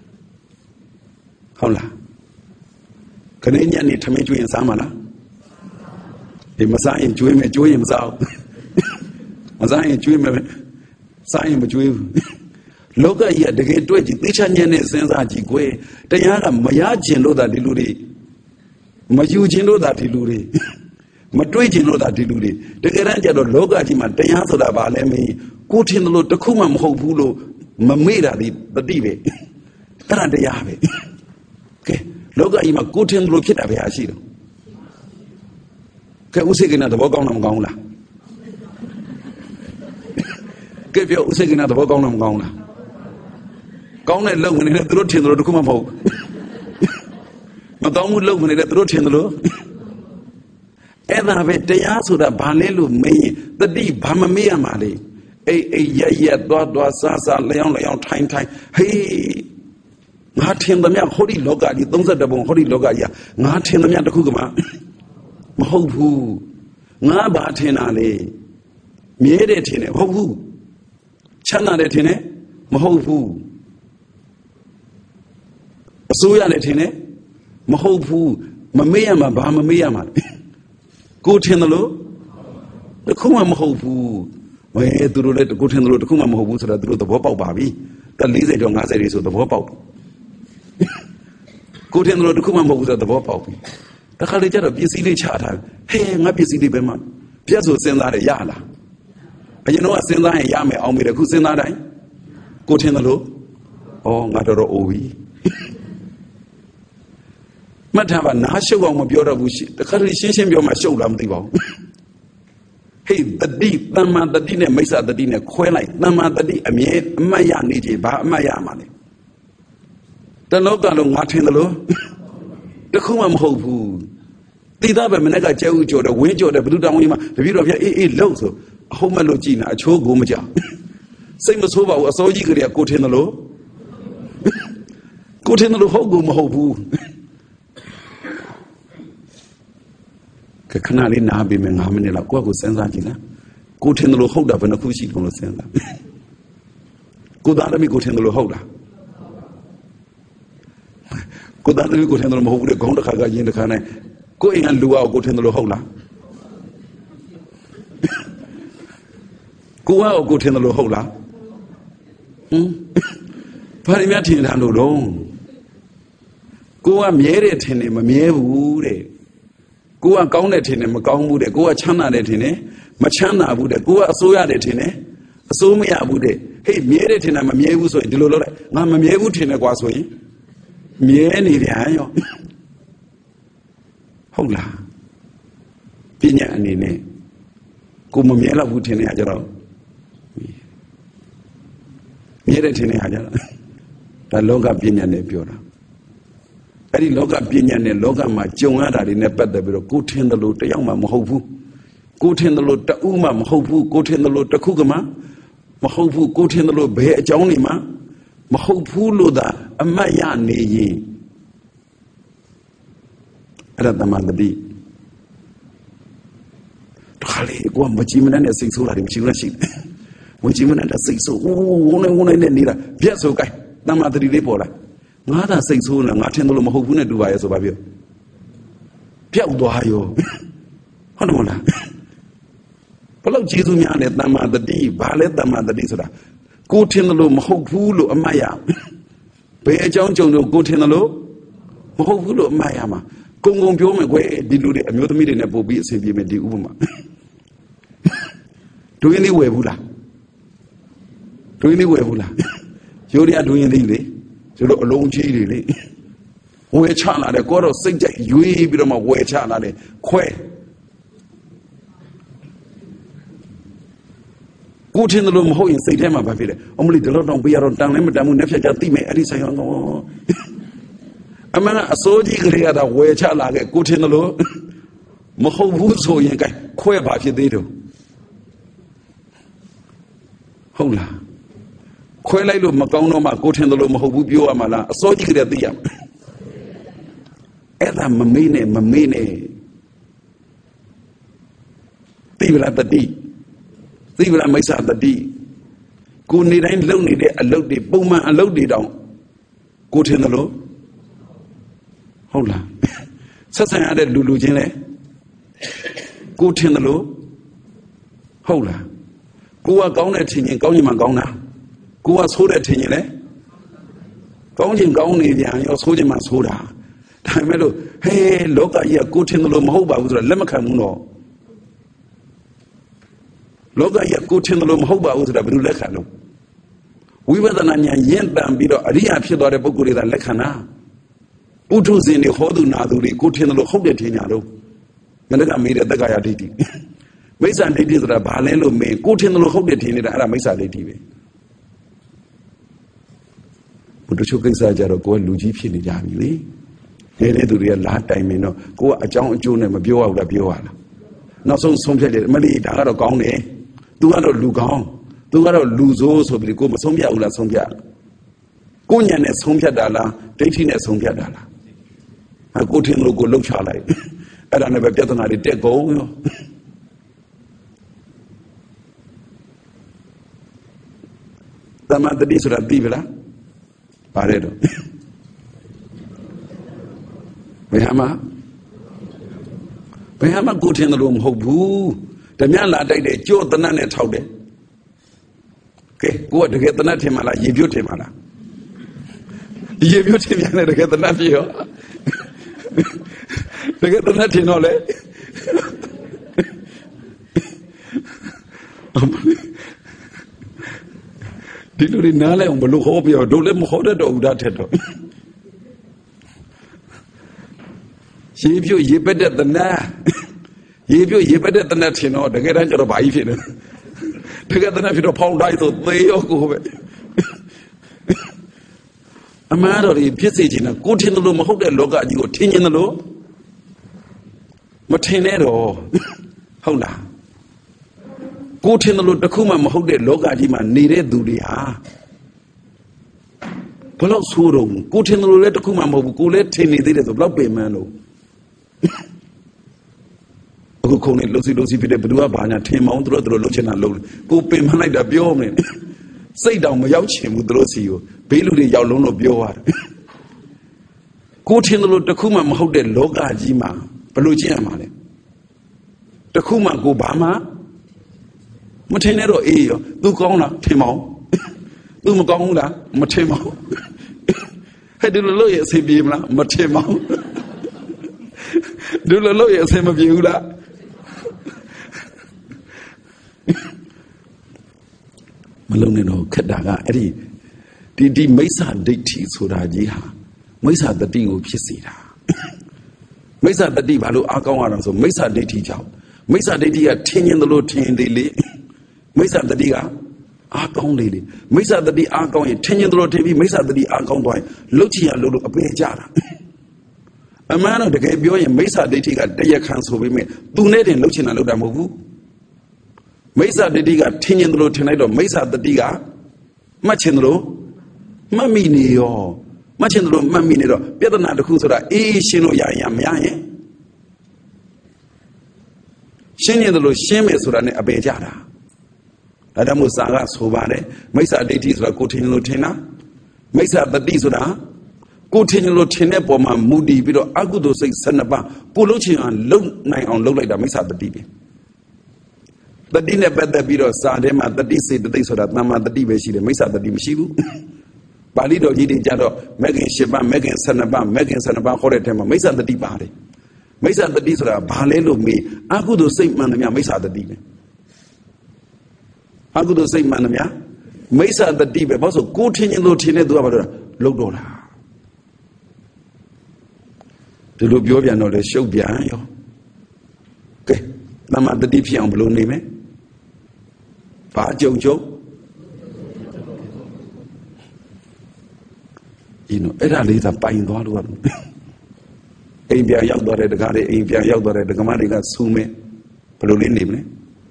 Hola. Canadian need to meet you in Samana. The Messiah enjoy himself. Messiah enjoy him. Sign between Loga here, the gate to it. Nichan sense Ajigwe. The Yana Mayajin that diluri. Majujino that diluri. Matujino that diluri. The Garanja of Loga Jima, the Yanso da Balemi, Kutin Lo, the Kumam Hopulo, Mamira, the Dive. Tarante Yave. Okay. Loga Ima Kutin Lokita Beashido. Can you say another walk on Gongla? Give you say another walk on Gongla. Gongla low when it wrote in the road to come up. Madame would low when it wrote in the road. And I have a day answer that Banelu me, the deep Bamamia Mali. A dot, Sasa, Leon, time. Hey, not in the Mia Holy Loga, you don't say the Holy Loga, not in the Mia Kugama. Mahobu, Nabatinale, Miedetin, Hobu, Chana de Tine, Mahopu. A Suya de Tine, Mahopu, Mamayama, Bahamayama. Good in the low? The Kuma Mahopu. My head to let the good in the road, Kuma Mahopu, the Wopao Babi. The Lizzie don't answer is the Wopao. Good in the road, Kuma Mahopu, the Wopao. The Kalija of Busy Charter, hey, my busy Beman. Piazzo send that a yala. And you know, I send that a yame on me, the Kusinada. Good in the low? Oh, Mataro Ovi. Matava Nasho on my Biora Bushi, the Karishin of my show, Lamdivo. Hey, the deep, Nama the dinner, Mesa the dinner, Quailite, Nama the deep, a mere Maya Niji, Maya money. The local Martin the low? The Kumam Hopu. The other Menega Jojo, the window, the Blue Dama, the view of your Loso, Homalogina, a Chogumaja. Same as Hova was so eagerly a good in the low. Good in the Hogum Hopu. Canali Nabi Menhamina, Quago Senzagina. Good in the hold up and a Kushi on the Senza. Good enemy, good in the holder. Good enemy, good in the hold the Gondaka in the Cane. Going and Lua, good in the holder. Go out, good in the holder. Parimatin and alone. Go a married in him, a mere wood. Go a gaunet in him, a gown would go a chana net in it, Machana would go a soya net in it, a somia would hey, married in a meus or Dilora, Mamma Mevutin a guasway. Mieni Viayo Hola Pina Nine Como Miela Wutine Ajaro Miretine Ajara. The Loga Pina Nepura. Any Loga Pina and Loga Machonga in a bed the Biro, good in the Lot, the young Mahopu, good in the Lot, the Uma Mahopu, good in the Lot, the Kugama, Mahopu, good in the Lot, Bear Jonima, Mahopu Luda, a Mayani. Ada Damadi. Kali, go on, Majiman and a six who are in Chirashi. Majiman and a six who one in Nira, Piazzo Guy, Damadri Repora. Nada six who are not in the Mahopuna do I as a babio. Piazzo Hayo. Honola. Polo Jisumian at Damadadi, Ballet Damadadi. Go to the low Mahopulu, a Maya. Pay John Jono, go to the low Mahopulu, Mayama. Congo Biome, where did you a mutamid in a bobby, say, be made the woman. Do anywhere, Vula. Do anywhere, Vula. You are doing the you look alone, chili. Where Chana, the god of Saint Jack, you be my way, Chana, que. Good in the room, ho in Saint Emma, only the Lord don't be around down, and Madame Nefja, at least I don't know. A man, a soldier, a way, Chala, good in the law. Maho Wuzo, Yanka, queer about your dado. Hola. Quello Macono, good in the law, Mahobubio, Amala, a soldier at the yam. Ella Mamine. They will have the D. They will have my son the D. Good need and lonely, a loaded boomer and loaded down. Good in the law. Hola. Such an added Lulu Jene. Go to the low. Hola. Go a gown at Tin, going Magona. Go as hold at Tin. Going gown in your soldier must hold her. Timelo, hey, look at your good in the low Moba with a lemacamuno. Look at your good in the low Moba with a blue lecano. We were the Nanya Yen Bambido, a real Pidore Boguri than Lecana. Utus in the Hodu Naduri, good in the Hodetinado. Menaka made the Gayatiti. Mesa lady that a Balelo may good in the Hodetin at a Mesa lady. But the Chukasajaro go and Luigi Pini. They do real last time, you know, go a John June and a Bio of the Bioala. Not so some Mali, Dagaro Gone, 200 Lugon, 200 Luzos of the Goma Sombia Ula Sombia. Gunyan as Sombia Dala, dating as Sombia Dala. I go to look look Charlie. I don't never get on a dead go. သမ္မာတတိဆိုတာသိပလားပါတယ်တော့ဘယ်ဟာမှကိုထင်တယ်လို့မဟုတ်ဘူးဓမြလာတိုက်တယ်ကြော့တနတ်နဲ့ထောက်တယ်ကဲကိုကတကယ်တနတ်ထင်မှလားရေပြုတ်ထင်မှလားရေပြုတ်ထင်ပြန်တယ်တကယ်တနတ်ပြေရောတကယ်တနတ်ထင်တော့လေဒီလိုနားလဲအောင်ဘလို့ဟောပြောတို့လည်းမဟောတတ်တော့ဘူးဒါထက်တော့ရေပြုတ်ရေပက်တဲ့တနတ်ရေပြုတ်ရေပက်တဲ့တနတ်ထင်တော့တကယ်တမ်းကျတော့ဘာကြီးဖြစ်နေတကယ်တနတ်ဖြစ်တော့ဖောင်းတိုင်းဆိုသေရောကိုပဲအမှန်တော့ဒီဖြစ်စေချင်တာကိုထင်တယ်လို့မဟုတ်တဲ့လောကကြီးကိုထင်ရင်လို့မထင်နဲ့တော့ဟုတ်လားကိုထင်တယ်လို့တခုမှမဟုတ်တဲ့လောကကြီးမှာနေတဲ့သူတွေဟာဘလို့ဆိုးတော့ကိုထင်တယ်လို့လည်းတခုမှမဟုတ်ဘူးကိုလည်းထင်နေသေးတယ်ဆိုဘလောက်ပင်မန်းလို့အခုခုံနေလို့စီဖြစ်တယ်ဘယ်သူကဘာညာထင်မောင်းသူတို့လှုပ်ချင်တာလှုပ်ကိုပင်မန်းလိုက်တာပြောမနေစိတ်တောင်မရောက်ချင်ဘူးသူတို့စီကိုဘေးလူတွေရောက်လုံးလို့ပြောရတယ်ကိုထင်တယ်လို့တခုမှမဟုတ်တဲ့လောကကြီးမှာဘယ်လိုကျင့်ရမှာလဲတခုမှကိုဘာမှမထင်နဲ့တော့အေးရောသူကောင်းလားထင်မောင်းသူမကောင်းဘူးလားမထင်မောင်းဟဲ့ဒီလိုလို့ရအဆင်ပြေမလားမထင်မောင်းဒီလိုလို့ရအဆင်မပြေဘူးလားမလုံးနဲ့တော့ခက်တာကအဲ့ဒီမိစ္ဆာဒိဋ္ဌိဆိုတာကြီးဟာမိစ္ဆာတတိကိုဖြစ်စေတာမိစ္ဆာတတိဘာလို့အားကောင်းရအောင်ဆိုမိစ္ဆာဒိဋ္ဌိကြောင့်မိစ္ဆာဒိဋ္ဌိကထင်ရင်လို့ထင်တယ်လေမိစ္ဆာတတိကအားကောင်းလေမိစ္ဆာတတိအားကောင်းရင်ထင်ရင်လို့ထင်ပြီးမိစ္ဆာတတိအားကောင်းသွားရင်လှုပ်ချင်ရလို့အပယ်ကြတာအမှန်တော့တကယ်ပြောရင်မိစ္ဆာဒိဋ္ဌိကတရားခံဆိုပေမဲ့သူနဲ့တင်လှုပ်ချင်တာလှုပ်တာမဟုတ်ဘူးမိစ္ဆာဒိဋ္ဌိကထင်ရင်လို့ထင်လိုက်တော့မိစ္ဆာတတိကမှတ်ချင်တယ်လို့မှတ်မိနေရောမှတ်ချင်တယ်လို့မှတ်မိနေတော့ပြဿနာတစ်ခုဆိုတာအေးရှင်းလို့ရရင်မရရင်ရှင်းရင်လို့ရှင်းမယ်ဆိုတာနဲ့အပယ်ကြတာဒါကြောင့်မို့စာကဆိုပါတယ်မိစ္ဆာဒိဋ္ဌိဆိုတာကိုထင်လို့ထင်တာမိစ္ဆာတတိဆိုတာကိုထင်လို့ထင်တဲ့ပုံမှာမူတည်ပြီးတော့အကုသိုလ်စိတ်12ပါးကိုလုံးချင်အောင်လုံနိုင်အောင်လုပ်လိုက်တာမိစ္ဆာတတိပဲတတိနဲ့ပတ်သက်ပြီးတော့စာထဲမှာတတိစေတသိက်ဆိုတာတမ္မာတတိပဲရှိတယ်မိစ္ဆာတတိမရှိဘူးပါဠိတော်ကြီးတွေကြတော့မဂ္ဂင်10ပါးမဂ္ဂင်12ပါးမဂ္ဂင်12ပါးခေါ်တဲ့ထဲမှာမိစ္ဆာတတိပါတယ်မိစ္ဆာတတိဆိုတာဘာလဲလို့မေးအကုသိုလ်စိတ်မှန်သမျှမိစ္ဆာတတိပဲအကုသိုလ်စိတ်မှန်သမျှမိစ္ဆာတတိပဲဘာလို့ဆိုကိုထင်ရင်လို့ထင်တဲ့သူကဘာလို့လုံတော့တာဒီလိုပြောပြန်တော့လေရှုပ်ပြန်ရောကဲတမ္မာတတိဖြစ်အောင်ဘယ်လိုနေမလဲဘာကြုံဒီနော်အဲ့ဒါလေးသာပိုင်သွားလို့အိမ်ပြန်ရောက်သွားတဲ့တကားလေးအိမ်ပြန်ရောက်သွားတဲ့ဒကမတွေကဆူမယ်ဘယ်လိုလေးနေမလဲ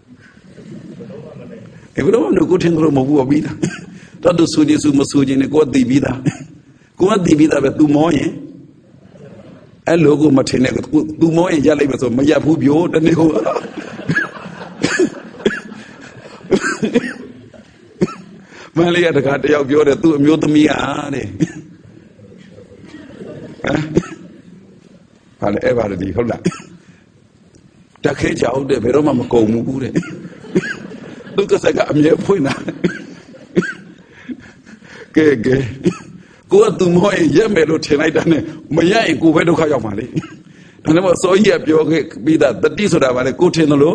ဘယ်လိုမှကိုထင်လို့မဟုတ်ဘူးပြီးသားတော်သူဆူခြင်းဆူမဆူခြင်းနဲ့ကိုယ်သိပြီးသားကိုယ်သိပြီးသားပဲ तू မောရင်အဲ့လိုကိုမထင်နဲ့ तू မောရင်ရလိုက်မဆိုမရဘူးပြောတနေ့ကိုမလေးကတကားတယောက်ပြောတယ်သူ့အမျိုးသမီးအားတဲ့ဟာလေအဲ့ပါလေဟုတ်လားတက်ခဲကြအောင်တဲ့ဘယ်တော့မှမကုန်ဘူးတဲ့သူကစကအမြဲဖွင့်တာကဲကိုကသူမောရင်ရက်မယ်လို့ထင်လိုက်တာနဲ့မရရင်ကိုပဲဒုက္ခရောက်မှာလေဒါနဲ့မို့စောကြီးကပြောခဲ့ပြီးသားတတိဆိုတာဗါလေကိုထင်တယ်လို့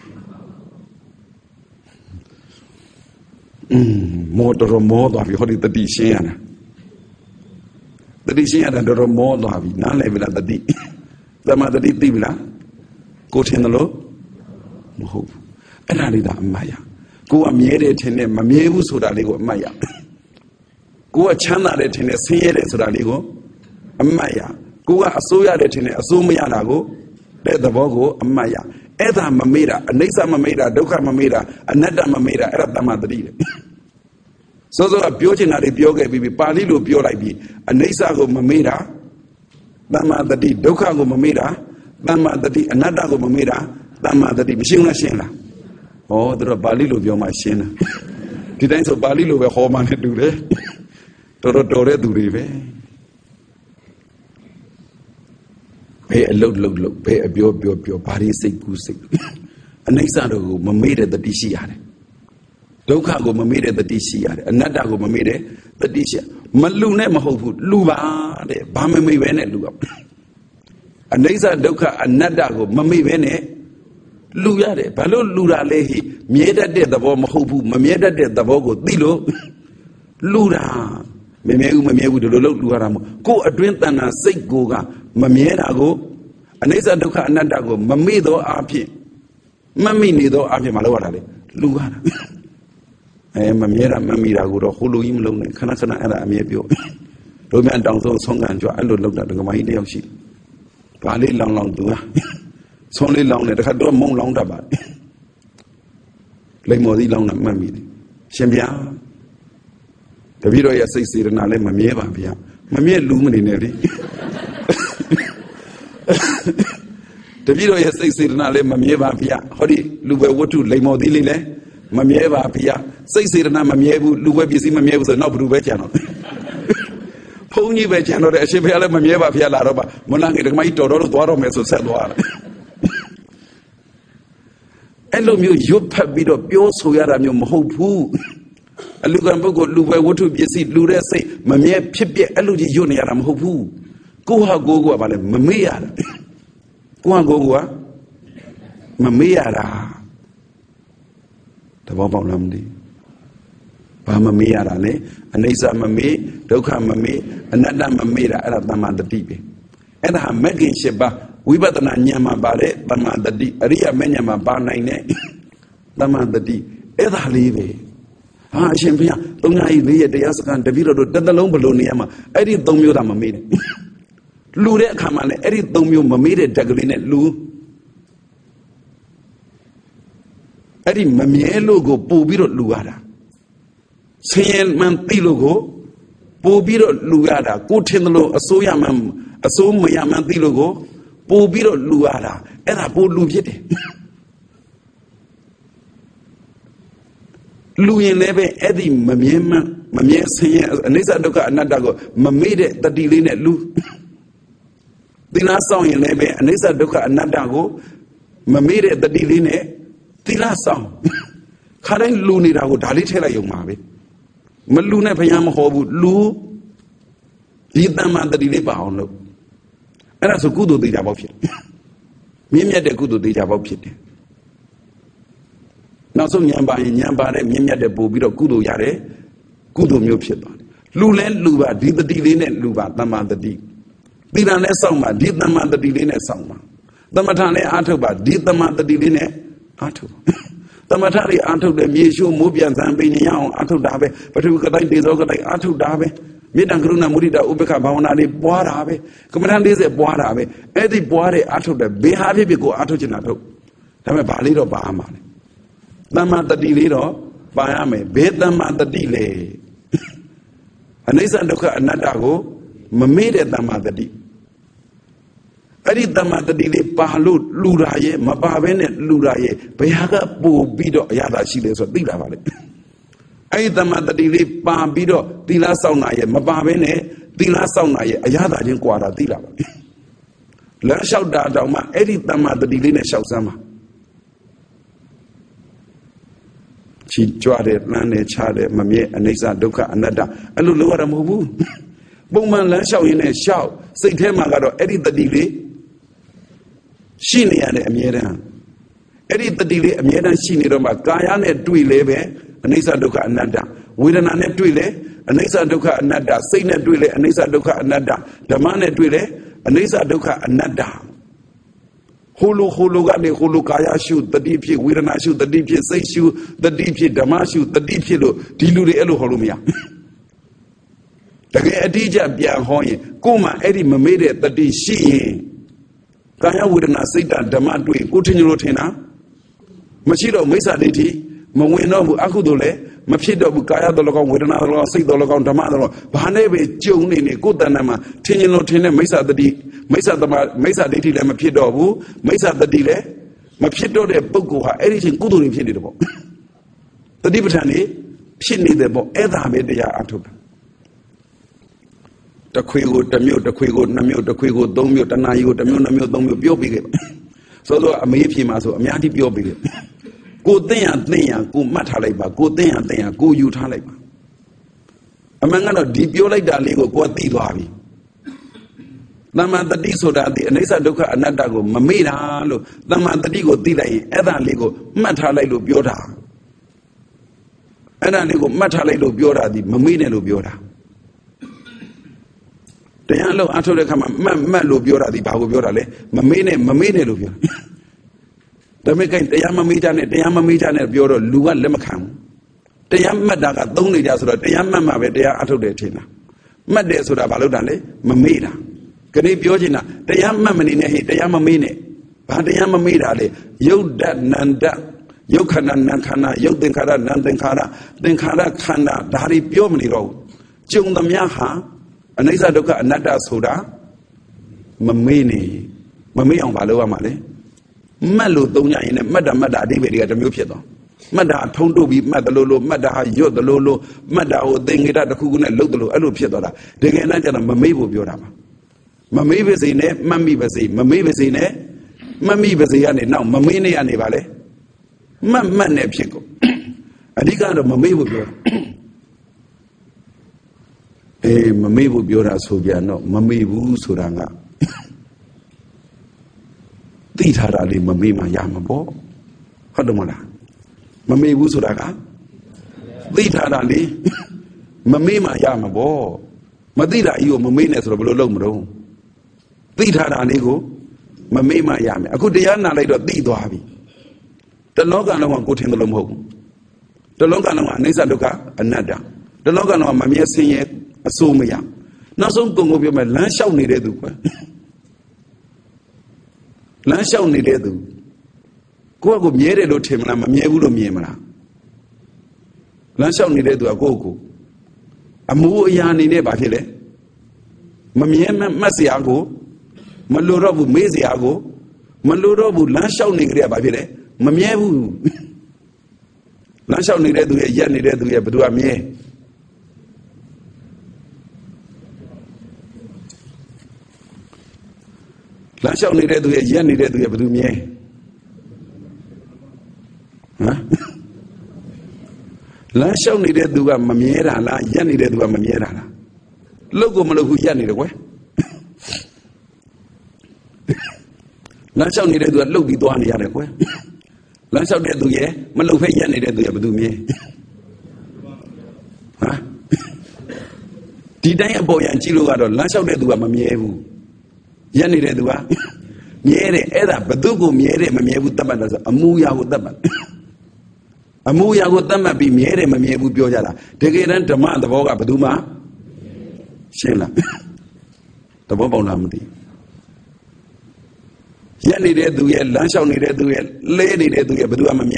မောတော်မောသွားပြီဟောဒီတတိရှင်းရတာတတိရှင်းရတာတော်မောသွားပြီနားလည်ပြီလားတတိသမတတိသိပြီလားကိုထင်တယ်လို့မဟုတ်ဘူးအဲ့ဒါလေးဒါအမှတ်ရကိုကမြဲတယ်ထင်တယ်မမြဲဘူးဆိုတာလေးကိုအမှတ်ရကိုကချမ်းသာတယ်ထင်တယ်ဆင်းရဲတယ်ဆိုတာလေးကိုအမှတ်ရကိုကအစိုးရတယ်ထင်တယ်အစိုးမရတာကိုတဲ့သဘောကိုအမှတ်ရအဲ့ဒါမမေ့တာအနိစ္စမမေ့တာဒုက္ခမမေ့တာအနတ္တမမေ့တာအဲ့ဒါတမ္မာတတိလေစောစောကပြောချင်တာတွေပြောခဲ့ပြီးပါဠိလိုပြောလိုက်ပြီးအနိစ္စကိုမမေ့တာတမ္မာတတိဒုက္ခကိုမမေ့တာတမ္မာတတိအနတ္တကိုမမေ့တာတမ္မာတတိမရှိဘူးလားရှင်းလားဟောသူတို့ပါဠိလိုပြောမှရှင်းတာဒီတိုင်းဆိုပါဠိလိုပဲဟောမှနဲ့တူတယ်တော်တဲ့သူတွေပဲဘယ်အလုတ်ဘယ်အပြောဘာတွေစိတ်ကူးစိတ်အနိစ္စတို့ကိုမမေ့တဲ့တတိရှိရတယ်ဒုက္ခကိုမမေ့တဲ့တတိရှိရတယ်အနတ္တကိုမမေ့တဲ့တတိရှိမလူနဲ့မဟုတ်ဘူးလူပါတဲ့ဘာမမေ့ပဲနဲ့လူက အနိစ္စဒုက္ခအနတ္တကိုမမေ့ပဲနဲ့လူရတယ်ဘာလို့လူတာလဲဟိမြဲတတ်တဲ့သဘောမဟုတ်ဘူးမမြဲတတ်တဲ့သဘောကိုသိလို့လူတာမမြဲဘူးဒီလိုလို့လူရတာမဟုတ်ကိုယ်အတွင်းတဏ္ဍာစိတ်ကိုကမမြဲတာကိုအနိစ္စဒုက္ခအနတ္တကိုမမေ့သောအဖြစ်မမိနေသောအဖြစ်မလုပ်ရတာလေလူရတာမမြဲတာမမိတာကိုတော့ဟိုလိုကြီးမလုံးနဲ့ခဏအဲ့ဒါအမြဲပြောတို့မြန်တောင်ဆုံးခံကြအဲ့လိုလောက်တာဒကမကြီးတယောက်ရှိဘာလေးလောင်သူကဆုံးလေးလောင်တယ်တခါတော့မုံလောင်တတ်ပါလိမ္မော်သီးလောင်တာမှတ်မိတယ်ရှင်ဗျာတပည့်တော်ရဲ့စိတ်စေတနာလည်းမမြဲပါဗျာမမြဲလူမနေနဲ့လေတပည့်တော်ရဲ့စိတ်စေတနာလည်းမမြဲပါဗျာဟောဒီလူပဲဝတ္ထုလိမ္မော်သီးလေးလည်းမမြဲပါဗျာစိတ်စေတနာမမြဲဘူးလူပဲပစ္စည်းမမြဲဘူးဆိုတော့နောက်ဘယ်သူပဲကြံတော့ဘုန်းကြီးပဲကြံတော့တယ်အရှင်ဘုရားလည်းမမြဲပါဗျာလာတော့ပါမလားငယ်တကမကြီးတော်လို့သွားတော့မယ်ဆိုဆက်သွားတယ်အဲ့လိုမျိုးရွတ်ဖက်ပြီးတော့ပြောဆိုရတာမျိုးမဟုတ်ဘူးအလူကံပုဂ္ဂိုလ်လူပဲဝတ္ထုပစ္စည်းလူတဲ့စိတ်မမြဲဖြစ်ပြအဲ့လိုကြီးရွတ်နေရတာမဟုတ်ဘူးကိုဟာကိုကဘာလဲမမေ့ရတာကိုဟာကိုကမမေ့ရတာတဘောပေါက်လားမသိဘာမမေ့ရတာလဲအနိစ္စမမေ့ဒုက္ခမမေ့အနတ္တမမေ့တာအဲ့ဒါသမ္မာတတိပဲအဲ့ဒါမဂ္ဂင်၈ပါးဝိပဿနာဉာဏ်မှာပါတဲ့သမ္မာတတိအရိယမဉာဏ်မှာပါနိုင်တဲ့သမ္မာတတိအဲ့ဒါလေးပဲဟာအရှင်ဘုရား၃ညကြီး၄ရက်တရားစခန်းတပည့်တော်တို့တစ်သလုံးဘလို့နေရမှာအဲ့ဒီ၃မျိုးသာမမေ့နဲ့လူတဲ့အခါမှာလည်းအဲ့ဒီ၃မျိုးမမေ့တဲ့ဓာတ်ကလေးနဲ့လူအဲ့ဒီမမြဲလို့ကိုပို့ပြီးတော့လူရတာဆင်းရဲမှန်သိလို့ကိုပို့ပြီးတော့လူရတာကိုထင်တယ်လို့အစိုးရမှန်အစိုးမရမှန်သိလို့ကိုပို့ပြီးတော့လူရတာအဲ့ဒါပို့လူဖြစ်တယ်လူရင်လည်းပဲအဲ့ဒီမမြဲမှန်မမြဲဆင်းရဲအနိစ္စဒုက္ခအနတ္တကိုမမေ့တဲ့တတိလေးနဲ့လူသီလဆောင်ရင်လည်းပဲအနိစ္စဒုက္ခအနတ္တကိုမမေ့တဲ့တတိလေးနဲ့သီလဆောင်ခါတိုင်းလူနေတာကိုဒါလေးထည့်လိုက်ရုံပါပဲမလူနဲ့ဘုရားမဟောဘူးလူဒီတမ္မာတတိလေးပါအောင်လို့အဲ့ဒါဆိုကုသိုလ်သေးကြပေါက်ဖြစ်မြင့်မြတ်တဲ့ကုသိုလ်သေးကြပေါက်ဖြစ်တယ်နောက်ဆုံးဉာဏ်ပါရင်ဉာဏ်ပါတဲ့မြင့်မြတ်တဲ့ပို့ပြီးတော့ကုသိုလ်ရတယ်ကုသိုလ်မျိုးဖြစ်သွားတယ်လူလဲလူပါဒီတတိလေးနဲ့လူပါတမ္မာတတိသီလနဲ့စောင့်ပါဒီတမ္မာတတိလေးနဲ့စောင့်ပါသမထနဲ့အာထုတ်ပါဒီတမ္မာတတိလေးနဲ့အာထုတ်သမထတွေအာထုတ်တယ်မြေရှိုးမိုးပြန်စံပင်ရအောင်အာထုတ်တာပဲပထဝီကတိုင်းဒေဇောကတိုင်းအာထုတ်တာပဲမေတ္တာကရုဏာမုဒိတာဥပေက္ခဘာဝနာတွေပွားတာပဲကမ္မဋ္ဌာန်း40ပွားတာပဲအဲ့ဒီပွားတဲ့အာထုတ်တယ်ဘေဟာဖြစ်ကိုအာထုတ်ချင်တာထုတ်ဒါပေမဲ့ဘာလေးတော့ပါမှာလဲသမ္မာတတိလေးတော့ပါရမယ်ဘေသမ္မာတတိလေအနိစ္စဒုက္ခအနတ္တကိုမမေ့တဲ့သမ္မာတတိအဲ့ဒီသမ္မာတတိလေးပါလို့လူတာရဲ့မပါဘဲနဲ့လူတာရဲ့ဘယ်ဟာကပို့ပြီးတော့အရသာရှိလဲဆိုသိတာပါလေအဲ့ဒီသမ္မာတတိလေးပါပြီးတော့သီလစောင့်တာရဲ့မပါဘဲနဲ့သီလစောင့်တာရဲ့အရသာချင်းကွာတာသိတာပါလေလမ်းလျှောက်တာတောင်မှအဲ့ဒီသမ္မာတတိလေးနဲ့လျှောက်စမ်းပါချီကြွတဲ့လမ်းနဲ့ချတဲ့မမြဲအနိစ္စဒုက္ခအနတ္တအဲ့လိုလုပ်ရတာမဟုတ်ဘူးပုံမှန်လမ်းလျှောက်ရင်းနဲ့လျှောက်စိတ်ထဲမှာကတော့အဲ့ဒီတတိလေးရှိနေရတဲ့အမြဲတမ်းအဲ့ဒီတတိလေးအမြဲတမ်းရှိနေတော့မှကာယနဲ့တွေ့လဲပဲအနိစ္စဒုက္ခအနတ္တဝေဒနာနဲ့တွေ့လဲအနိစ္စဒုက္ခအနတ္တစိတ်နဲ့တွေ့လဲအနိစ္စဒုက္ခအနတ္တဓမ္မနဲ့တွေ့လဲအနိစ္စဒုက္ခအနတ္တဟိုလိုကနေဟိုလိုကာယရှုတတိဖြစ်ဝေဒနာရှုတတိဖြစ်စိတ်ရှုတတိဖြစ်ဓမ္မရှုတတိဖြစ်လို့ဒီလူတွေအဲ့လိုဟောလို့မရတကယ်အတိအကျပြန်ဟောရင်ကိုယ်မှအဲ့ဒီမမေ့တဲ့တတိရှိရင်ကာယဝေဒနာစိတ်ဓမ္မတွေ့ကိုထင်လို့ထင်တာမရှိတော့မိစ္ဆာဒိဋ္ဌိမဝင်တော့ဘူးအခုတို့လည်းမဖြစ်တော့ဘူးကာယတော်လည်းကောင်းဝေဒနာတော်လည်းကောင်းစိတ်တော်လည်းကောင်းဓမ္မတော်လည်းဘာနဲ့ပဲကြုံနေကိုယ်တဏ္ဍာမှာထင်လို့ထင်တဲ့မိစ္ဆာတတိမိစ္ဆာဒိဋ္ဌိလည်းမဖြစ်တော့ဘူးမိစ္ဆာတတိလည်းမဖြစ်တော့တဲ့ပုဂ္ဂိုလ်ဟာအဲ့ဒီချင်းကုသိုလ်တွေဖြစ်နေတယ်ပေါ့တတိပဋ္ဌာန်နေဖြစ်နေတဲ့ပေါ့အဲ့ဒါပဲတရားအထုတ်တာတခွေကိုတစ်မျိုးတခွေကိုနှစ်မျိုးတခွေကိုသုံးမျိုးတနာရီကိုတစ်မျိုးနှစ်မျိုးသုံးမျိုးပြောပြီးခဲ့ပါဆိုတော့အမေးဖြေမှာဆိုအများကြီးပြောပြီးခဲ့ကိုသိရကိုမှတ်ထားလိုက်ပါကိုသိရကိုယူထားလိုက်ပါအမှန်ကတော့ဒီပြောလိုက်တာလေးကိုကိုယ်သိသွားပြီသမ္မာတတိဆိုတာဒီအနိစ္စဒုက္ခအနတ္တကိုမမေ့တာလို့သမ္မာတတိကိုသိလိုက်ရင်အဲ့ဒါလေးကိုမှတ်ထားလိုက်လို့ပြောတာအဲ့ဒါလေးကိုမှတ်ထားလိုက်လို့ပြောတာဒီမမေ့နဲ့လို့ပြောတာတရားလုံးအထုတ်တဲ့ခါမှာမှတ်လို့ပြောတာဒီဘာကိုပြောတာလဲမမေ့နဲ့လို့ပြောတာဒါပေမဲ့တရားမမေ့ကြနဲ့ပြောတော့လူကလက်မခံဘူးတရားမှတ်တာကသုံးနေကြဆိုတော့တရားမှတ်မှပဲတရားအထုတ်တယ်ထင်တာမှတ်တယ်ဆိုတာဘာလို့တာလဲမမေ့တာခဏပြောချင်တာတရားမှတ်မနေနဲ့ဟဲ့တရားမမေ့နဲ့ဘာတရားမမေ့တာလဲယုတ်တနန္တယုတ်ခန္ဓာနံခန္ဓာယုတ်သင်္ခါရနံသင်္ခါရသင်္ခါရခန္ဓာဒါတွေပြောမနေတော့ဘူးကျုံသမျှဟာအနိစ္စဒုက္ခအနတ္တဆိုတာမမေ့နေမမေ့အောင်ဘာလုပ်ရမှာလဲမှတ်လို့သုံးကြရင်လည်းမှတ်တာအတိပ္ပယ်တွေကတစ်မျိုးဖြစ်သွားမှတ်တာထုံးထုတ်ပြီးမှတ်တယ်လို့မှတ်တာရွတ်တယ်လို့မှတ်တာကိုသင်္ကေတတစ်ခုခုနဲ့လုပ်တယ်လို့အဲ့လိုဖြစ်သွားတာတကယ်တမ်းကျတော့မမေ့ဖို့ပြောတာပါမမေ့ပါစေနဲ့မှတ်မိပါစေမမေ့ပါစေနဲ့မှတ်မိပါစေကနေနောက်မမေ့နဲ့ရနေပါလေမှတ်နဲ့ဖြစ်ကုန်အဓိကတော့မမေ့ဖို့ပြောမမေ့ဖို့ပြောတာဆိုပြန်တော့မမေ့ဘူးဆိုတာကသိထားတာလေးမမေ့မှရမှာပေါ့ဟုတ်တယ်မလားမမေ့ဘူးဆိုတာကသိထားတာလေးမမေ့မှရမှာပေါ့မသိတာကြီးကိုမမေ့နဲ့ဆိုတော့ဘယ်လိုလုပ်မလို့သိထားတာလေးကိုမမေ့မှရမယ်အခုတရားနာလိုက်တော့သိသွားပြီတလောကလုံးကကိုထင်တယ်လို့မဟုတ်ဘူးတလောကလုံးကအနိစ္စဒုက္ခအနတ္တတလောကလုံးကမမြဲဆင်းရဲအစိုးမရနောက်ဆုံးကိုပြောမယ်လမ်းလျှောက်နေတဲ့သူကွယ်လမ်းလျှောက်နေတဲ့သူကိုယ့်ကိုမြဲတယ်လို့ထင်မလားမမြဲဘူးလို့မြင်မလားလမ်းလျှောက်နေတဲ့သူကကိုယ့်ကိုအမှုအရာအနေနဲ့ဘာဖြစ်လဲမမြဲမှတ်စရာကိုမလိုတော့ဘူးမေးစရာကိုမလိုတော့ဘူးလမ်းလျှောက်နေကြရဘာဖြစ်လဲမမြဲဘူးလမ်းလျှောက်နေတဲ့သူရဲ့ရက်နေတဲ့သူရဲ့ဘယ်သူကမြဲလမ်းလျှောက်နေတဲ့သူရဲ့ရက်နေတဲ့သူရဲ့ဘယ်သူမြဲဟမ်လမ်းလျှောက်နေတဲ့သူကမမြဲတာလားရက်နေတဲ့သူကမမြဲတာလားလုတ်ကိုမလုတ်ဘူးရက်နေတယ်ကွယ်လမ်းလျှောက်နေတဲ့သူကလှုပ်ပြီးသွားနေရတယ်ကွယ်လမ်းလျှောက်တဲ့သူရဲ့မလှုပ်ဖက်ရက်နေတဲ့သူရဲ့ဘယ်သူမြဲဟာဒီတိုင်းအပေါ်ရန်ကြည့်လို့ကတော့လမ်းလျှောက်တဲ့သူကမမြဲဘူးရက်နေတဲ့သူကမြဲတယ်အဲ့ဒါဘသူကိုမြဲတယ်မမြဲဘူးသတ်မှတ်တယ်ဆိုအမူအရာကိုသတ်မှတ်အမူအရာကိုသတ်မှတ်ပြီးမြဲတယ်မမြဲဘူးပြောကြတာတကယ်တမ်းဓမ္မသဘောကဘယ်သူမှရှင်းလားသဘောပေါက်လားမသိရက်နေတဲ့သူရဲ့လမ်းလျှောက်နေတဲ့သူရဲ့လဲနေတဲ့သူရဲ့ဘယ်သူမှမမြဲ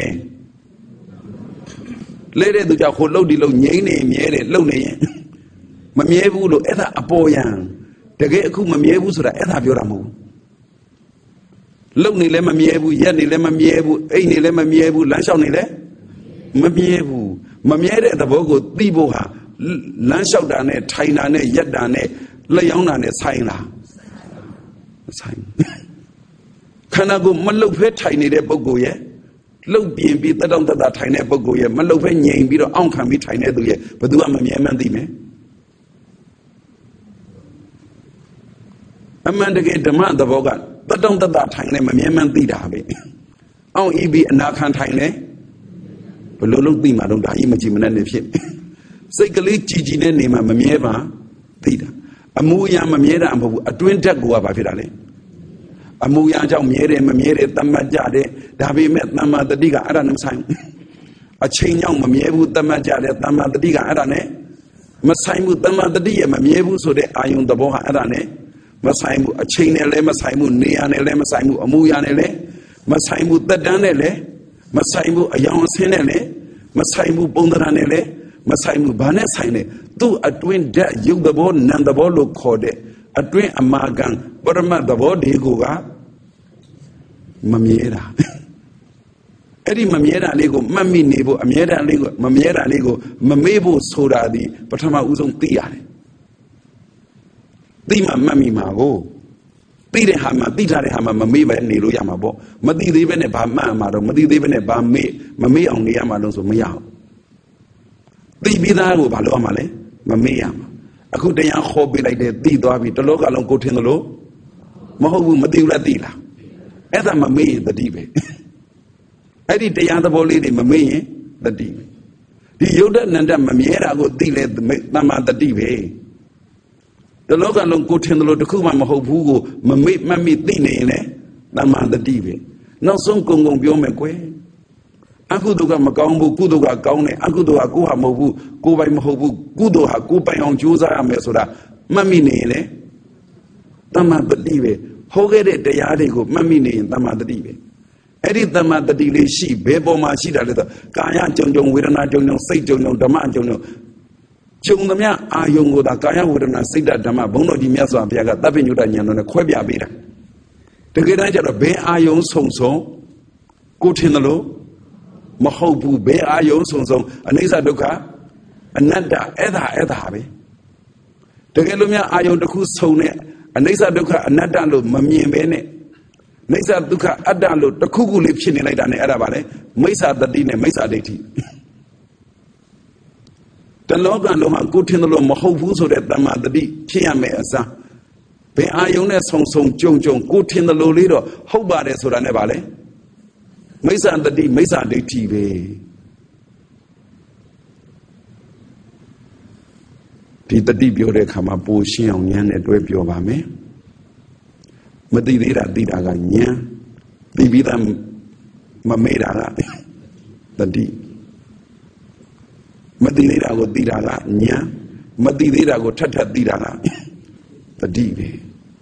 လဲတဲ့သူကြောင့်ခိုလှုပ်ဒီလှုပ်ငြိမ့်နေမြဲတယ်လှုပ်နေရင်မမြဲဘူးလို့အဲ့ဒါအပေါ်ယံတကယ်အခုမမြဲဘူးဆိုတာအဲ့ဒါပြောတာမဟုတ်ဘူးလှုပ်နေလည်းမမြဲဘူးရက်နေလည်းမမြဲဘူးအိတ်နေလည်းမမြဲဘူးလမ်းလျှောက်နေလည်းမမြဲဘူးမမြဲတဲ့သဘောကိုသိဖို့ဟာလမ်းလျှောက်တာနဲ့ထိုင်တာနဲ့ရက်တာနဲ့လျှောင်းတာနဲ့ဆိုင်လားဆိုင်ခန္ဓာကိုမလှုပ်ဖဲထိုင်နေတဲ့ပုဂ္ဂိုလ်ရဲ့လှုပ်ပြင်းပြီးတက်တောင့်တတထိုင်တဲ့ပုဂ္ဂိုလ်ရဲ့မလှုပ်ဖဲငြိမ်ပြီးတော့အောင့်ခံပြီးထိုင်တဲ့သူရဲ့ဘယ်သူမှမမြဲမှန်းသိမယ်အမှန်တကယ်ဓမ္မသဘောကတက်တောင့်တတထိုင်နေမမြဲမှန်းသိတာပဲအောင့်ဤပြီးအနာခံထိုင်နေဘယ်လိုလုပ်သိမှာတော့ဒါကြီးမကြည့်မနဲ့နေဖြစ်စိတ်ကလေးကြည်ကြည်နဲ့နေမှမမြဲပါသိတာအမူအရာမမြဲတာမဟုတ်ဘူးအတွင်းဓာတ်ကိုကဘာဖြစ်တာလဲအမူအရာကြောင့်မြဲတယ်မမြဲတယ်တတ်မှတ်ကြတယ်ဒါပေမဲ့တမ္မာတတိကအဲ့ဒါနဲ့ဆိုင်အချိန်ကြောင့်မမြဲဘူးတတ်မှတ်ကြတယ်တမ္မာတတိကအဲ့ဒါနဲ့မဆိုင်ဘူးတမ္မာတတိရဲ့မမြဲဘူးဆိုတဲ့အာယုံသဘောဟာအဲ့ဒါနဲ့မဆိုင်ဘူးအချိန်နဲ့လည်းမဆိုင်ဘူးနေရာနဲ့လည်းမဆိုင်ဘူးအမူအရာနဲ့လည်းမဆိုင်ဘူးတက်တန်းနဲ့လည်းမဆိုင်ဘူးအယောင်အဆင်းနဲ့လည်းမဆိုင်ဘူးပုံသဏ္ဍာန်နဲ့လည်းမဆိုင်ဘူးဘာနဲ့ဆိုင်လဲသူ့အတွင်းဓာတ်ယုတ်သဘောနံသဘောလို့ခေါ်တဲ့အတွင်းအမာခံပရမတ်သဘောဒီကိုကမမြဲတာ Eddie Mamera Lego, Mammy Nebo, Amera Lego, Mamera Lego, Mamebo Soda, the Patama Uzon Tiare. Tima Mammy Mago. Tire Hama, Titare Hama, Mameva and Nero Yamabo, Madi even a Bamado, Madi even a Bame, Mame on the Yamados of Mayao. They be that over Lomale, Mameam. I could a hobby like the Dido, the local on Cotinolo, Mahobu Madura Dila. As I'm a Mame, the Dive. I did the other lady, Mame, the Dive. The Yoda and the Mamera go deal the Nama the Dive. The local on Cotinolo, the Kuma Mahobu, Mammy Dine, Nama the Dive. No son Congo Biomeque. Akuduga Magambu, Kuduga Gaune, Akuduga Guha Mobu, Kubai Mobu, Kudoha, Kupai on Juza Mesoda, Mamine, Tama the Dive, Hogere de Yadigo, Mamine, Tama the Dive. Edit Tama the Dive, she, Bebo Machida, Kaya Jong, Widana Jong, Say Jong, Dama Jong, Jongamia, Ayongo, the Kaya Widana, Say that Dama, Bono di Miazo, Piaga, Tapinudan, and a Quabia Bida. The Geraja of Bay Ayon Song So, Kutinalo. Mahobu be ayo song anisa duka ananda eda habe tegelumya ayo duku sone anisa duka ananda lo mamien bene nisa duka adda lo takugu le phit ne like da ne era ba le maisa tati ne maisa daithi taloka lo ma ko thin lo mahobu so de tama tati phit ya me asa be ayo ne song jong ko thin lo le do hout ba de soda ne ba le Maisa Dadi, Maisa de TV. Tita Dibio Kama Bushi on Yan at Webio Bame. Madida Didaga Nya, Divida Mameda, the D. Madida go Didaga Nya, Madida go Tata Didaga, the D.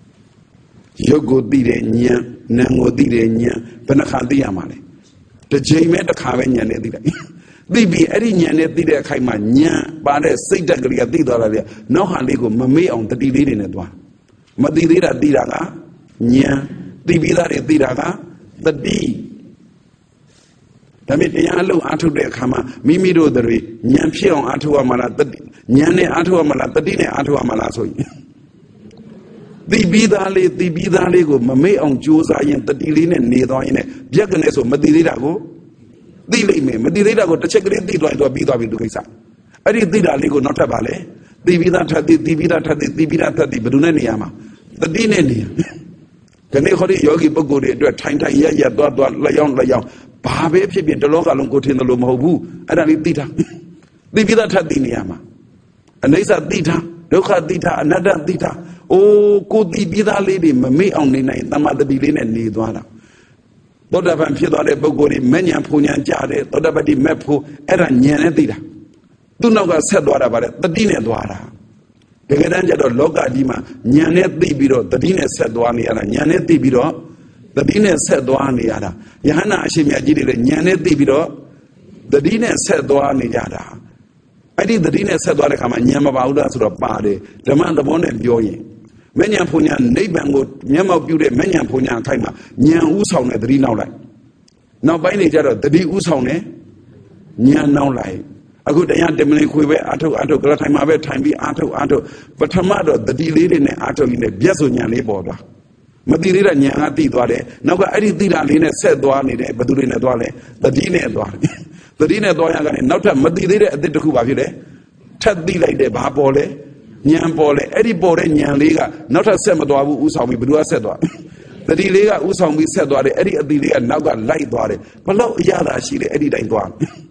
Yogo Dide Nya, Nango Dide Nya, Penakadi Amale. The Jame the Cavanian did it. They be any and did a Kaima Nya, but a Satan Gria, no Haligo, Mame on the Did in it one. Madida Didaga, Nya, Divida Didaga, the D. The Mediano Atu de Kama, Mimido the Re, Nyampion Atu Amala, Nyane Atu Amala, the Dine Atu Amalaso. The Bidale go, Mame on Josa and the Dilin and Nido in it, Jaganes of Madida go. The Lime, Madida go to check it, the Bida with Duisa. I did Didaligo, not a ballet. The Vida Tadi, the Vida Tadi, Brunaniama. The Dinenia. The Nehori Yogi Bogo, the time ya, Layon, Babe, Pipi, the local on Gotin the Lomobu, and I did Dita. The Vida Tadiniama. And they said Dita, Loka Dita, another Dita. Oh, could the be that lady, me only name, the mother be in and Nidwana. Toda Vampiro Bogori, many and Punya Jade, Toda Badi Mepo, era Nyanedida. Do not go said what about it, the Dine Dwara. The Gadanja Loga Dima, Nyanet Bibiro, the Dine said Dwaniana, Nyanet Bibiro, the Dine said Dwaniana, Yana Ashimia Jidi, Nyanet Bibiro, the Dine said Dwaniana. I did the Dine said Dwarakama, Yamabauda to the party, the man the one and Bioy. Many Punya, Nabango, Yama Beauty, many Punya Kaima, Nya Usong at the Reno line. Now by nature, the D Usone, Nya now lie. A good young Demonic Quiver, Ato, Gratime, time be Ato, but Tamado, the D lady in the Ato in the Biazunya border. Madira Nya Dwale, now I did Dina said Dwale, but during a Dwale, the Dine Dwale. The Dine Dwale, not a Madira at the Tukubavide, Tad be like the Babole. Nyambole, Eddie Bore, Nyaliga, not a Semadoa Usawi, but said what. The Dilega Usam we said what Eddie Adilia now got light water. But low Yada, she the Eddie Danguan.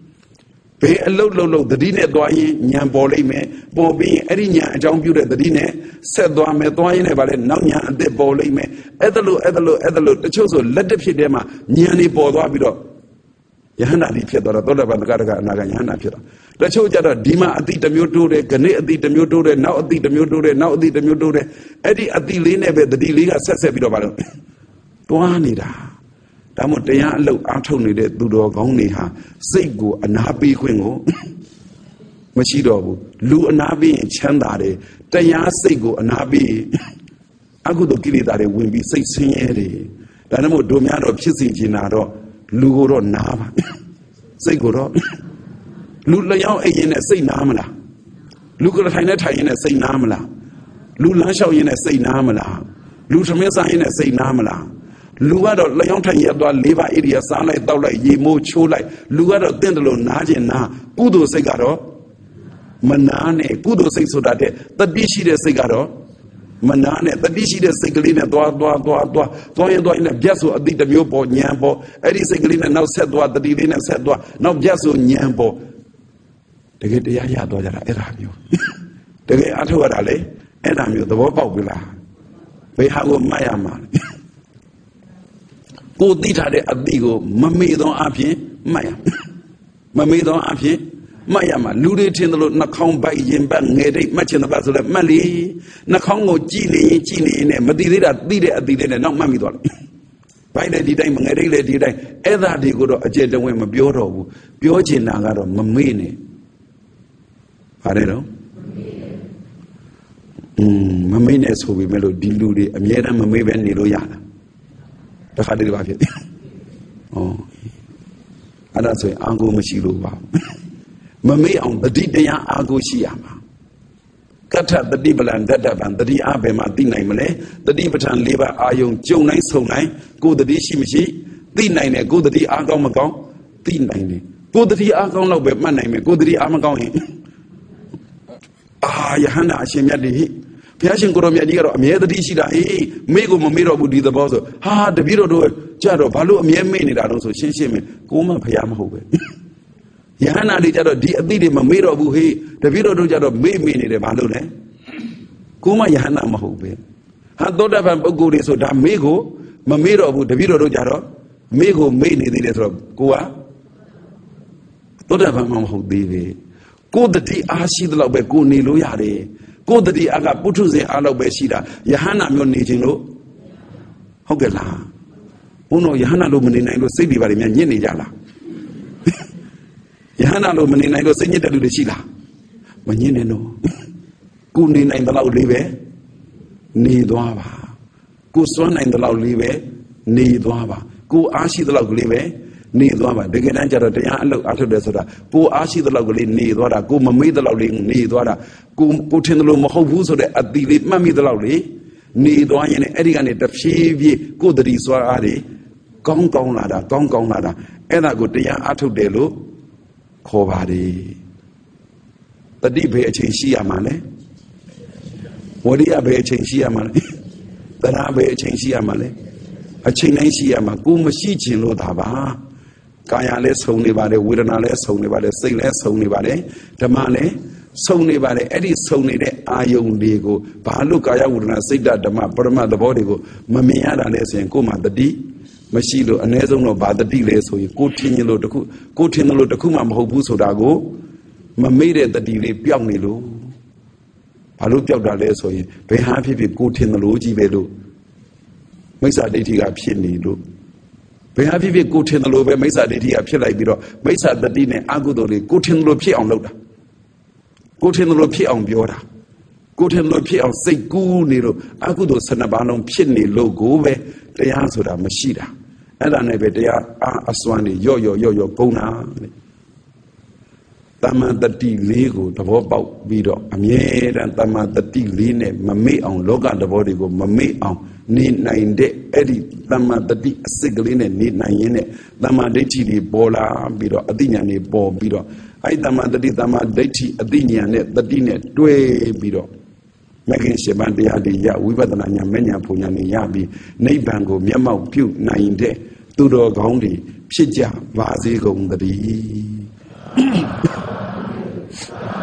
Pay a low, the Dine Doye, Nyambole me, Bobby, Eddie Nya, John Butte, the Dine, said Doame Doye, but now Nya, the Bole me, Edalo, the Choso, let the Pidema, Nyani Bodo. Yana di Piedra, Dolaga, Nagana Piedra. The Chojada, Dima at the Mutore, Gane at the Mutore, now at the Mutore, now at the Mutore, Eddie at the Line, the Diliga says a bit of a Tuanida. Tamotea low Antony de Dudo Goniha, Sego, and Happy Quingo Machido, Lu and Nabi and Chandade, Taya Sego and Nabi. I could give it that it will be 16 years. Danamo Domiano Pissing Ginado. Lugoro Nama. Say Goro. Lulayo in a say Namala. Luka Hainata in a say Namala. Lulasho in a say Namala. Lutamesa in a say Namala. Luado Leonta Yadwa Leva Idia Sala Dola Yemo Chola. Luado Dendalo Najina. Kudo Segaro. Manane, Kudo say so that the dishi de Segaro. Manane, the dishi de Segalina, Dua, in a Jasso, a did the Miopo, Nyambo, Eddie Segalina now said what the Dilina said, now Jasso, Nyambo. They get the Yaya Doja, Eramu. They get Atuarale, Eramu, the Wopavilla. We have a Mayaman. Go dita de Abigo, Mamido Apie, Maya. Mamido Apie. Mayama, Lude Tindalo, Nakong by Yimbang, much in the battle of Mali, Nakongo, Gini, Madida, did it, not Mamidol. By the day, Mangere did I, either they go to a jet away my bureau, Biojin Nagaro, Mamini. I don't know. Mamines who we melody, Lude, Amiera, Mamiba, Niloyana. The Hadi. Oh, and that's why Ango Machilo. Mammy on the Didaya Ago Shiama. Kata the Dibalan, Dadaban, the Diabema, Dinamale, the Dibatan Liver Ayung, Jonai Sonai, go the Dishimishi, Dinane, go the Agamagon, Dinane, go the Agon, but my name, go the Amagon. Ah, Yahana Shemyadi, Piashin Goromia, Mia the Dishida, Mego Mamiro would be the boss. Ah, the Biro do it, Jado, Palu, Mia Mini, I don't so Shinshim, Goma Payama. Yana did a Mamiro Buhi, the Viro do Jado, maybe the Balune. Kuma Yana Mahobe. Had Doda Bambogo so damn Mego, Mamiro, the Viro do Jado, Mego made it of Goa. Doda Bamhobe. Go the tea, Ashi the Lobe Guni Luyare. Go the tea, Aga Putuze, Alobe Shida, Yahana Munijino. Hogela. Uno Yahana Lumini, I will say, Yeni Yala. Yana Lomani, I go sing it to the Shila. When you know, Kunin and the loud live, Nidwava. Kuson and the loud live, Nidwava. Ku Ashi the loud live, Nidwava. The Gananja, the Yalo after the Soda. Ku Ashi the loud live, Nidwada. Ku Mami the loud live, Nidwada. Ku put in the Mohovu so that at the Mammy the loudly, Nidwan and Edigan, the Shivi, good Riswari, Gong Nada, and I go to Yan Atu Delu. Kovadi. The deep Chia Mane. What do you have a Chia Mane? The Rabe Chia Mane. A Chinese Maguma Shichin Lodava. Kaya less only by the Widana less only by the say less only by the Mane. Sony by the Eddie Sony de Ayon Digo. Palukaya would not say that the Burma the body go. Mamiana less and Kuma the D. Machilo, and as no bad the delay, so you go tin the Kuma Hobuso Dago, Mamade the delay, Piamilo. I looked out that so you pay happy with good in the Logi Vedo. Mesa de up Shinido. Pay happy with good in the Lobe, Mesa de up Shilabiro, Mesa the Dine Agudori, good in the Lopi on Loda. Good in the Lopi on Biora. Good in the Lopi on say good needle, Agudo Sanabano Pini logo, the answer that Mashida. And I never dare Aswani, yo, Gona. Tama the tea legal, the Wobau Vido, Amier and Tama the tea line, Mame on Logan the body go, Mame on need 9 day, Eddie, Tama the tea sigaline, need 9 Tama de tea bola, Bido, Adinian, Bo Bido. I Tama the Tama de tea, Adinian, the dinner, Dwe Bido. Making Shebandi Adia, we were the Nanya Punyani Yabi, Neibango, Yamau Pew, 9 day, Tudo Gondi, Pija, Vazi Gongadi.